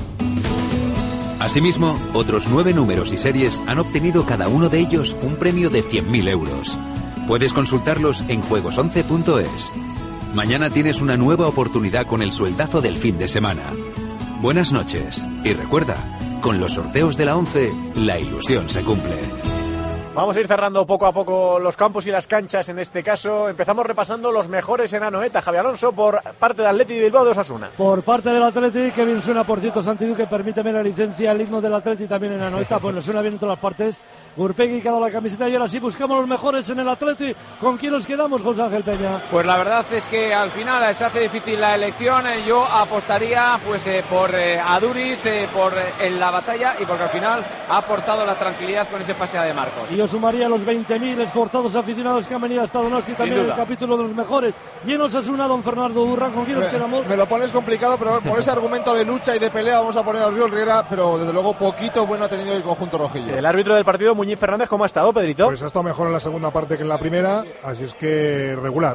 Asimismo, otros nueve números y series han obtenido cada uno de ellos un premio de cien mil euros. Puedes consultarlos en juegos once punto es. Mañana tienes una nueva oportunidad con el sueldazo del fin de semana. Buenas noches y recuerda, con los sorteos de la once, la ilusión se cumple. Vamos a ir cerrando poco a poco los campos y las canchas en este caso. Empezamos repasando los mejores en Anoeta. Javi Alonso por parte de Atleti de Bilbao de Osasuna. Por parte del Atleti, que bien suena, por cierto, Santi Duque, permíteme la licencia, el himno del Atleti también en Anoeta, pues nos suena bien en todas las partes. Urpegui que ha dado la camiseta y ahora sí buscamos los mejores en el Atleti. ¿Con quién nos quedamos, José Ángel Peña? Pues la verdad es que al final se hace difícil la elección. Yo apostaría pues eh, por eh, Aduriz, eh, por eh, en la batalla y porque al final ha aportado la tranquilidad con ese pase de Marcos. Y yo sumaría los veinte mil esforzados aficionados que han venido hasta Donosti también en el capítulo de los mejores. Y en Osasuna, don Fernando Urra, ¿con quién nos quedamos? Me lo pones complicado, pero por ese argumento de lucha y de pelea vamos a poner a Oriol Riera, pero desde luego poquito bueno ha tenido el conjunto rojillo. El árbitro del partido, Muñiz Fernández, ¿cómo ha estado, Pedrito? Pues ha estado mejor en la segunda parte que en la primera, así es que regular.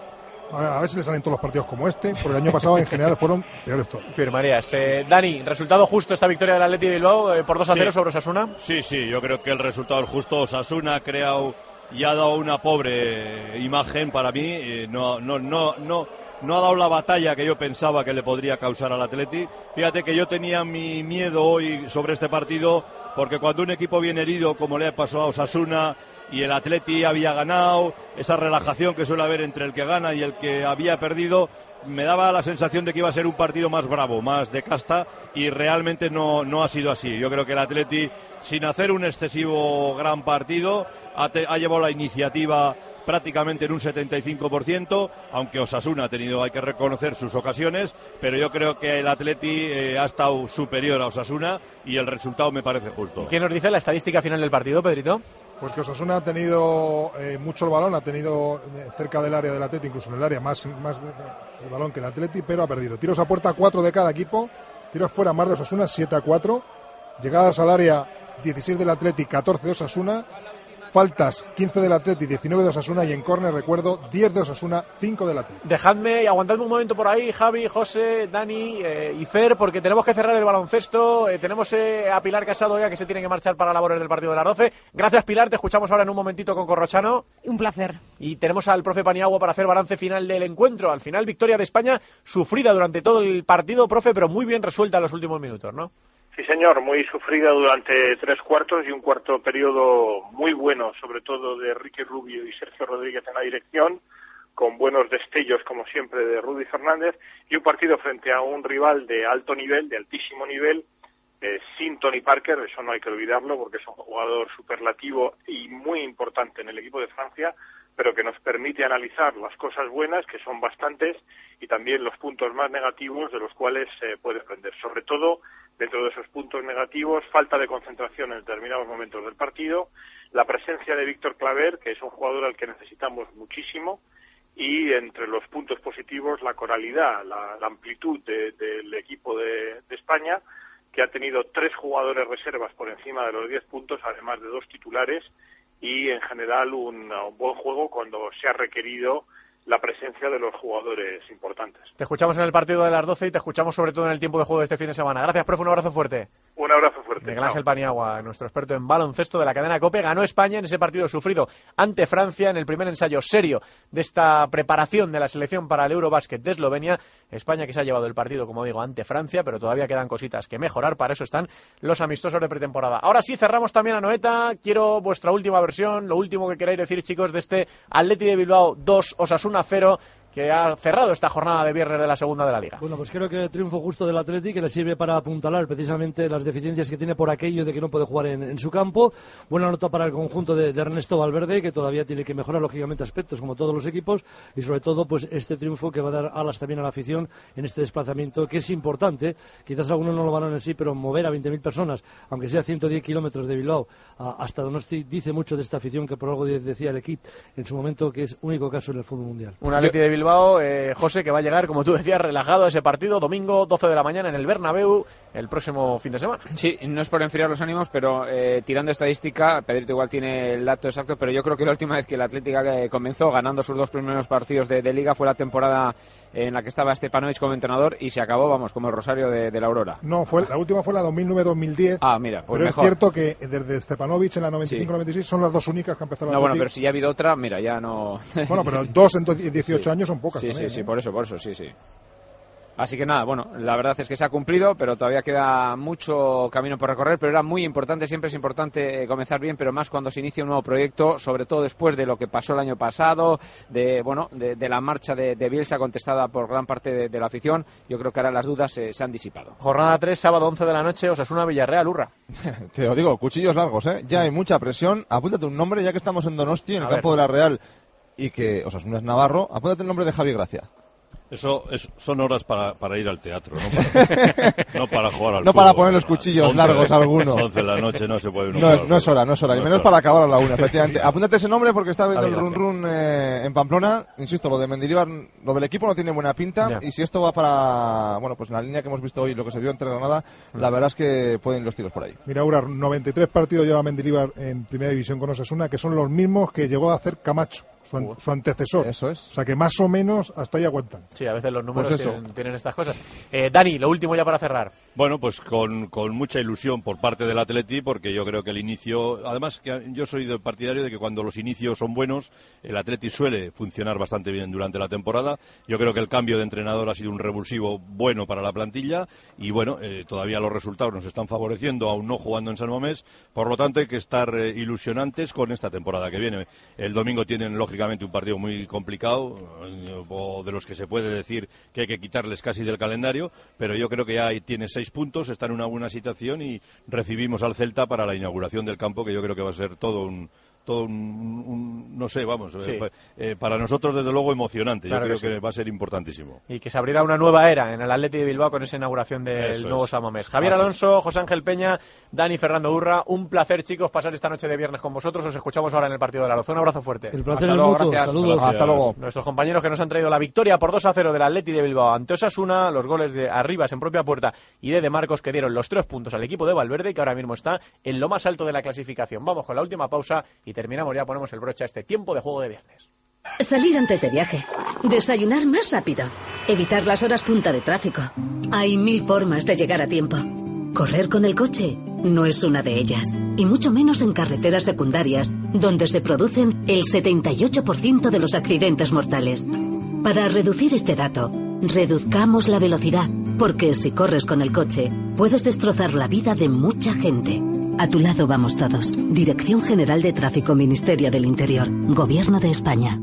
A ver si le salen todos los partidos como este, porque el año pasado en general fueron peores todos. Firmarías. Eh, Dani, resultado justo esta victoria del Atleti de Bilbao eh, por dos a cero Sí. sobre Osasuna. Sí, sí, yo creo que el resultado es justo. Osasuna ha creado y ha dado una pobre imagen para mí. Eh, no, no, no, no, no ha dado la batalla que yo pensaba que le podría causar al Atleti. Fíjate que yo tenía mi miedo hoy sobre este partido, porque cuando un equipo viene herido, como le ha pasado a Osasuna, y el Atleti había ganado, esa relajación que suele haber entre el que gana y el que había perdido, me daba la sensación de que iba a ser un partido más bravo, más de casta, y realmente no, no ha sido así. Yo creo que el Atleti, sin hacer un excesivo gran partido, ha, te, ha llevado la iniciativa prácticamente en un setenta y cinco por ciento, aunque Osasuna ha tenido, hay que reconocer, sus ocasiones, pero yo creo que el Atleti eh, ha estado superior a Osasuna y el resultado me parece justo. ¿Qué nos dice la estadística final del partido, Pedrito? Pues que Osasuna ha tenido eh, mucho el balón, ha tenido eh, cerca del área del Atleti, incluso en el área más, más el balón que el Atleti, pero ha perdido. Tiros a puerta, cuatro de cada equipo, tiros fuera más de Osasuna, siete a cuatro, llegadas al área, dieciséis del Atleti, catorce de Osasuna, faltas quince del Atleti, diecinueve de Osasuna, y en córner, recuerdo, diez de Osasuna, cinco del Atleti. Dejadme y aguantadme un momento por ahí, Javi, José, Dani eh, y Fer, porque tenemos que cerrar el baloncesto. Eh, tenemos eh, a Pilar Casado ya que se tiene que marchar para labores del partido de las doce. Gracias, Pilar, te escuchamos ahora en un momentito con Corrochano. Un placer. Y tenemos al profe Paniagua para hacer balance final del encuentro. Al final, victoria de España, sufrida durante todo el partido, profe, pero muy bien resuelta en los últimos minutos, ¿no? Sí, señor, muy sufrida durante tres cuartos y un cuarto periodo muy bueno, sobre todo de Ricky Rubio y Sergio Rodríguez en la dirección, con buenos destellos, como siempre, de Rudy Fernández, y un partido frente a un rival de alto nivel, de altísimo nivel, eh, sin Tony Parker, eso no hay que olvidarlo, porque es un jugador superlativo y muy importante en el equipo de Francia, pero que nos permite analizar las cosas buenas, que son bastantes, y también los puntos más negativos de los cuales se puede aprender. Sobre todo, dentro de esos puntos negativos, falta de concentración en determinados momentos del partido, la presencia de Víctor Claver, que es un jugador al que necesitamos muchísimo, y entre los puntos positivos, la coralidad, la, la amplitud de, del equipo de, de España, que ha tenido tres jugadores reservas por encima de los diez puntos, además de dos titulares, y en general un, un buen juego cuando se ha requerido la presencia de los jugadores importantes. Te escuchamos en el partido de las doce y te escuchamos sobre todo en el tiempo de juego de este fin de semana. Gracias, profe, un abrazo fuerte. Un abrazo fuerte. Miguel Ángel Paniagua, nuestro experto en baloncesto de la cadena COPE, ganó España en ese partido sufrido ante Francia en el primer ensayo serio de esta preparación de la selección para el Eurobásquet de Eslovenia. España que se ha llevado el partido, como digo, ante Francia, pero todavía quedan cositas que mejorar, para eso están los amistosos de pretemporada. Ahora sí, cerramos también a Noeta. Quiero vuestra última versión, lo último que queráis decir, chicos, de este Athletic de Bilbao dos, Osasuna cero, que ha cerrado esta jornada de viernes de la segunda de la Liga. Bueno, pues creo que el triunfo justo del Athletic, que le sirve para apuntalar precisamente las deficiencias que tiene por aquello de que no puede jugar en, en su campo. Buena nota para el conjunto de, de Ernesto Valverde, que todavía tiene que mejorar lógicamente aspectos como todos los equipos, y sobre todo pues este triunfo que va a dar alas también a la afición en este desplazamiento, que es importante. Quizás algunos no lo van a decir, pero mover a veinte mil personas, aunque sea ciento diez kilómetros de Bilbao a, hasta Donosti, dice mucho de esta afición, que por algo decía el equipo en su momento que es único caso en el fútbol mundial. Un Athletic de Bilbao Bilbao, eh, José, que va a llegar, como tú decías, relajado a ese partido, domingo doce de la mañana en el Bernabéu, el próximo fin de semana. Sí, no es por enfriar los ánimos, pero eh, tirando estadística, Pedrito igual tiene el dato exacto, pero yo creo que la última vez que el Atlético eh, comenzó ganando sus dos primeros partidos de, de Liga fue la temporada en la que estaba Stepanovic como entrenador y se acabó, vamos, como el rosario de, de la Aurora. No, fue la última fue la dos mil nueve dos mil diez. Ah, mira, pues pero mejor. Es cierto que desde Stepanovic en la noventa y cinco noventa y seis sí. son las dos únicas que han empezado. No, bueno, pero si ya ha habido otra, mira, ya no. Bueno, pero dos en dieciocho sí. años son pocas. Sí, también, sí, sí, ¿eh? por eso, por eso, sí, sí. Así que nada, bueno, la verdad es que se ha cumplido, pero todavía queda mucho camino por recorrer, pero era muy importante, siempre es importante comenzar bien, pero más cuando se inicia un nuevo proyecto, sobre todo después de lo que pasó el año pasado, de bueno, de, de la marcha de, de Bielsa contestada por gran parte de, de la afición. Yo creo que ahora las dudas eh, se han disipado. Jornada tres, sábado once de la noche, Osasuna Villarreal, Urra. Te lo digo, cuchillos largos, ¿eh? Ya hay mucha presión. Apúntate un nombre, ya que estamos en Donosti, en el A campo ver. de la Real, y que Osasuna es Navarro. Apúntate el nombre de Javi Gracia. Eso es, son horas para, para ir al teatro, no para, no para jugar al No fútbol. para poner los cuchillos once, largos a alguno. once de la noche no se puede uno No jugar es, al no es fútbol. hora, no es hora, y No menos es para hora. acabar a la una, efectivamente. Apúntate ese nombre porque está viendo el Javi run run eh, en Pamplona. Insisto, lo de Mendilibar, lo del equipo no tiene buena pinta, Ya. y si esto va para, bueno, pues en la línea que hemos visto hoy, lo que se vio entre Granada, la verdad es que pueden ir los tiros por ahí. Mira, Urar, noventa y tres partidos lleva Mendilibar en primera división con Osasuna, que son los mismos que llegó a hacer Camacho, su, an- su antecesor. Eso es. O sea que más o menos hasta ahí aguantan. Sí, a veces los números Pues eso. tienen, tienen estas cosas. Eh, Dani, lo último ya para cerrar. Bueno, pues con, con mucha ilusión por parte del Atleti, porque yo creo que el inicio, además que yo soy de partidario de que cuando los inicios son buenos, el Atleti suele funcionar bastante bien durante la temporada. Yo creo que el cambio de entrenador ha sido un revulsivo bueno para la plantilla y bueno, eh, todavía los resultados nos están favoreciendo, aún no jugando en San Mamés, por lo tanto hay que estar eh, ilusionantes con esta temporada que viene. El domingo tienen lógicamente un partido muy complicado, eh, o de los que se puede decir que hay que quitarles casi del calendario, pero yo creo que ya ahí tiene seis puntos, está en una buena situación y recibimos al Celta para la inauguración del campo, que yo creo que va a ser todo un todo un, un- no sé, vamos, Sí. eh, eh, para nosotros desde luego emocionante. Claro yo creo que que, sí. va a ser importantísimo. Y que se abrirá una nueva era en el Athletic de Bilbao con esa inauguración del Eso nuevo es. San Mamés. Javier Así es. Alonso, José Ángel Peña, Dani Fernando Urra, un placer, chicos, pasar esta noche de viernes con vosotros. Os escuchamos ahora en el partido de la Loza. Un abrazo fuerte. El placer Hasta es luego, mutuo. gracias. Saludos. Gracias. Hasta luego. Nuestros compañeros que nos han traído la victoria por dos a cero del Athletic de Bilbao ante Osasuna, los goles de Arribas en propia puerta y de De Marcos, que dieron los tres puntos al equipo de Valverde, que ahora mismo está en lo más alto de la clasificación. Vamos con la última pausa y Y terminamos, ya ponemos el broche a este tiempo de juego de viernes. Salir antes de viaje. Desayunar más rápido. Evitar las horas punta de tráfico. Hay mil formas de llegar a tiempo. Correr con el coche no es una de ellas. Y mucho menos en carreteras secundarias, donde se producen el setenta y ocho por ciento de los accidentes mortales. Para reducir este dato, reduzcamos la velocidad, porque si corres con el coche, puedes destrozar la vida de mucha gente. A tu lado vamos todos. Dirección General de Tráfico, Ministerio del Interior, Gobierno de España.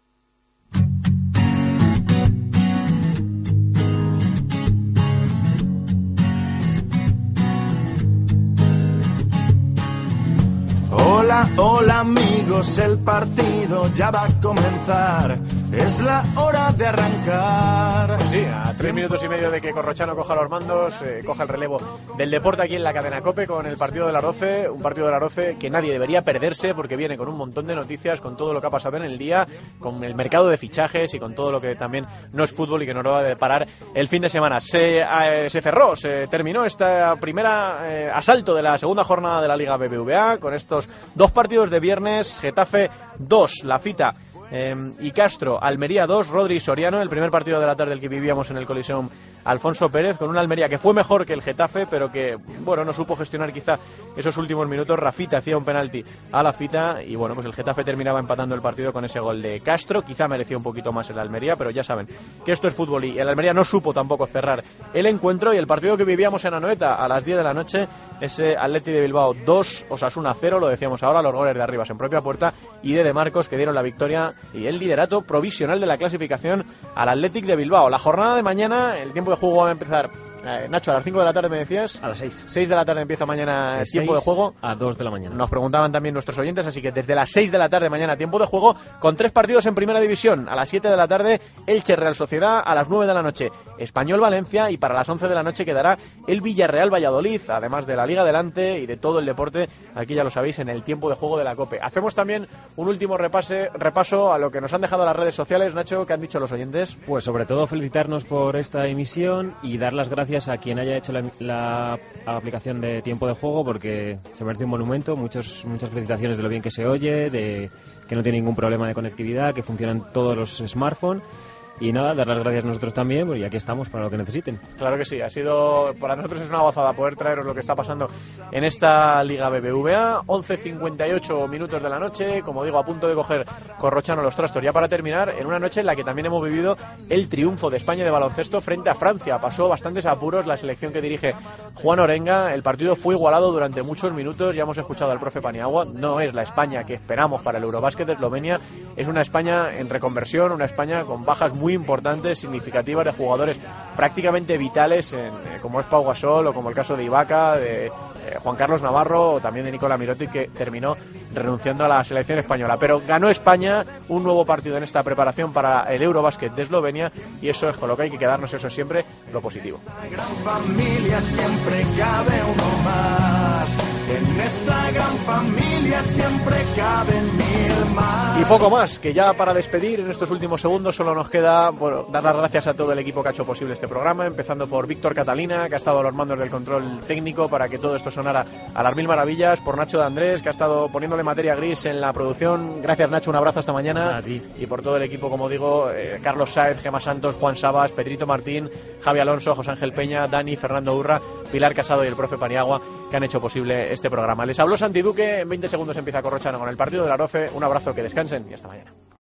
Hola, hola amigos, el partido ya va a comenzar. Es la hora de arrancar. Sí, a tres minutos y medio de que Corrochano coja los mandos, eh, coja el relevo del deporte aquí en la cadena COPE con el partido de las doce. Un partido de las doce que nadie debería perderse porque viene con un montón de noticias, con todo lo que ha pasado en el día, con el mercado de fichajes y con todo lo que también no es fútbol y que nos va a deparar el fin de semana. Se, eh, se cerró, se terminó esta primera eh, asalto de la segunda jornada de la Liga B B V A con estos dos partidos de viernes. Getafe dos, La Fita Eh, y Castro, Almería dos, Rodri Soriano, el primer partido de la tarde el que vivíamos en el Coliseum Alfonso Pérez, con una Almería que fue mejor que el Getafe, pero que, bueno, no supo gestionar quizá esos últimos minutos. Rafita hacía un penalti a La Fita y, bueno, pues el Getafe terminaba empatando el partido con ese gol de Castro. Quizá merecía un poquito más el Almería, pero ya saben que esto es fútbol y el Almería no supo tampoco cerrar el encuentro. Y el partido que vivíamos en Anoeta a las diez de la noche, ese Atleti de Bilbao dos, Osasuna cero, lo decíamos ahora, los goles de Arribas en propia puerta y de De Marcos, que dieron la victoria y el liderato provisional de la clasificación al Athletic de Bilbao. La jornada de mañana, el tiempo de juego va a empezar, eh, Nacho, a las cinco de la tarde me decías. A las seis. seis de la tarde empieza mañana el tiempo de juego. A dos de la mañana. Nos preguntaban también nuestros oyentes, así que desde las seis de la tarde mañana tiempo de juego, con tres partidos en primera división. A las siete de la tarde Elche Real Sociedad, a las nueve de la noche Español Valencia y para las once de la noche quedará el Villarreal Valladolid, además de la Liga Adelante y de todo el deporte, aquí ya lo sabéis, en el tiempo de juego de la COPE. Hacemos también un último repase, repaso a lo que nos han dejado las redes sociales. Nacho, ¿qué han dicho los oyentes? Pues sobre todo felicitarnos por esta emisión y dar las gracias a quien haya hecho la, la aplicación de tiempo de juego, porque se merece un monumento. Muchos, muchas felicitaciones de lo bien que se oye, de que no tiene ningún problema de conectividad, que funcionan todos los smartphones. Y nada, dar las gracias nosotros también, porque aquí estamos para lo que necesiten. Claro que sí, ha sido, para nosotros es una gozada poder traeros lo que está pasando en esta Liga B B V A. once cincuenta y ocho minutos de la noche, como digo, a punto de coger Corrochano los trastos ya para terminar, en una noche en la que también hemos vivido el triunfo de España de baloncesto frente a Francia. Pasó bastantes apuros la selección que dirige Juan Orenga, el partido fue igualado durante muchos minutos, ya hemos escuchado al profe Paniagua, no es la España que esperamos para el Eurobásquet de Eslovenia, es una España en reconversión, una España con bajas muy muy importantes, significativas, de jugadores prácticamente vitales en, eh, como es Pau Gasol o como el caso de Ibaka, de eh, Juan Carlos Navarro o también de Nicola Mirotic, que terminó renunciando a la selección española. Pero ganó España un nuevo partido en esta preparación para el Eurobásquet de Eslovenia y eso es con lo que hay que quedarnos, eso es siempre lo positivo. Gran familia siempre cabe uno más. En esta gran familia siempre caben mil más. Y poco más, que ya para despedir en estos últimos segundos solo nos queda, bueno, dar las gracias a todo el equipo que ha hecho posible este programa, empezando por Víctor Catalina, que ha estado a los mandos del control técnico para que todo esto sonara a las mil maravillas, por Nacho de Andrés, que ha estado poniéndole materia gris en la producción. Gracias, Nacho, un abrazo hasta mañana. A ti. Y por todo el equipo, como digo, eh, Carlos Sáez, Gemma Santos, Juan Sabas, Pedrito Martín, Javi Alonso, José Ángel Peña, Dani, Fernando Urra, Pilar Casado y el profe Paniagua, que han hecho posible este programa. Les habló Santi Duque, en veinte segundos empieza Corrochano con el partido de la doce. Un abrazo, que descansen y hasta mañana.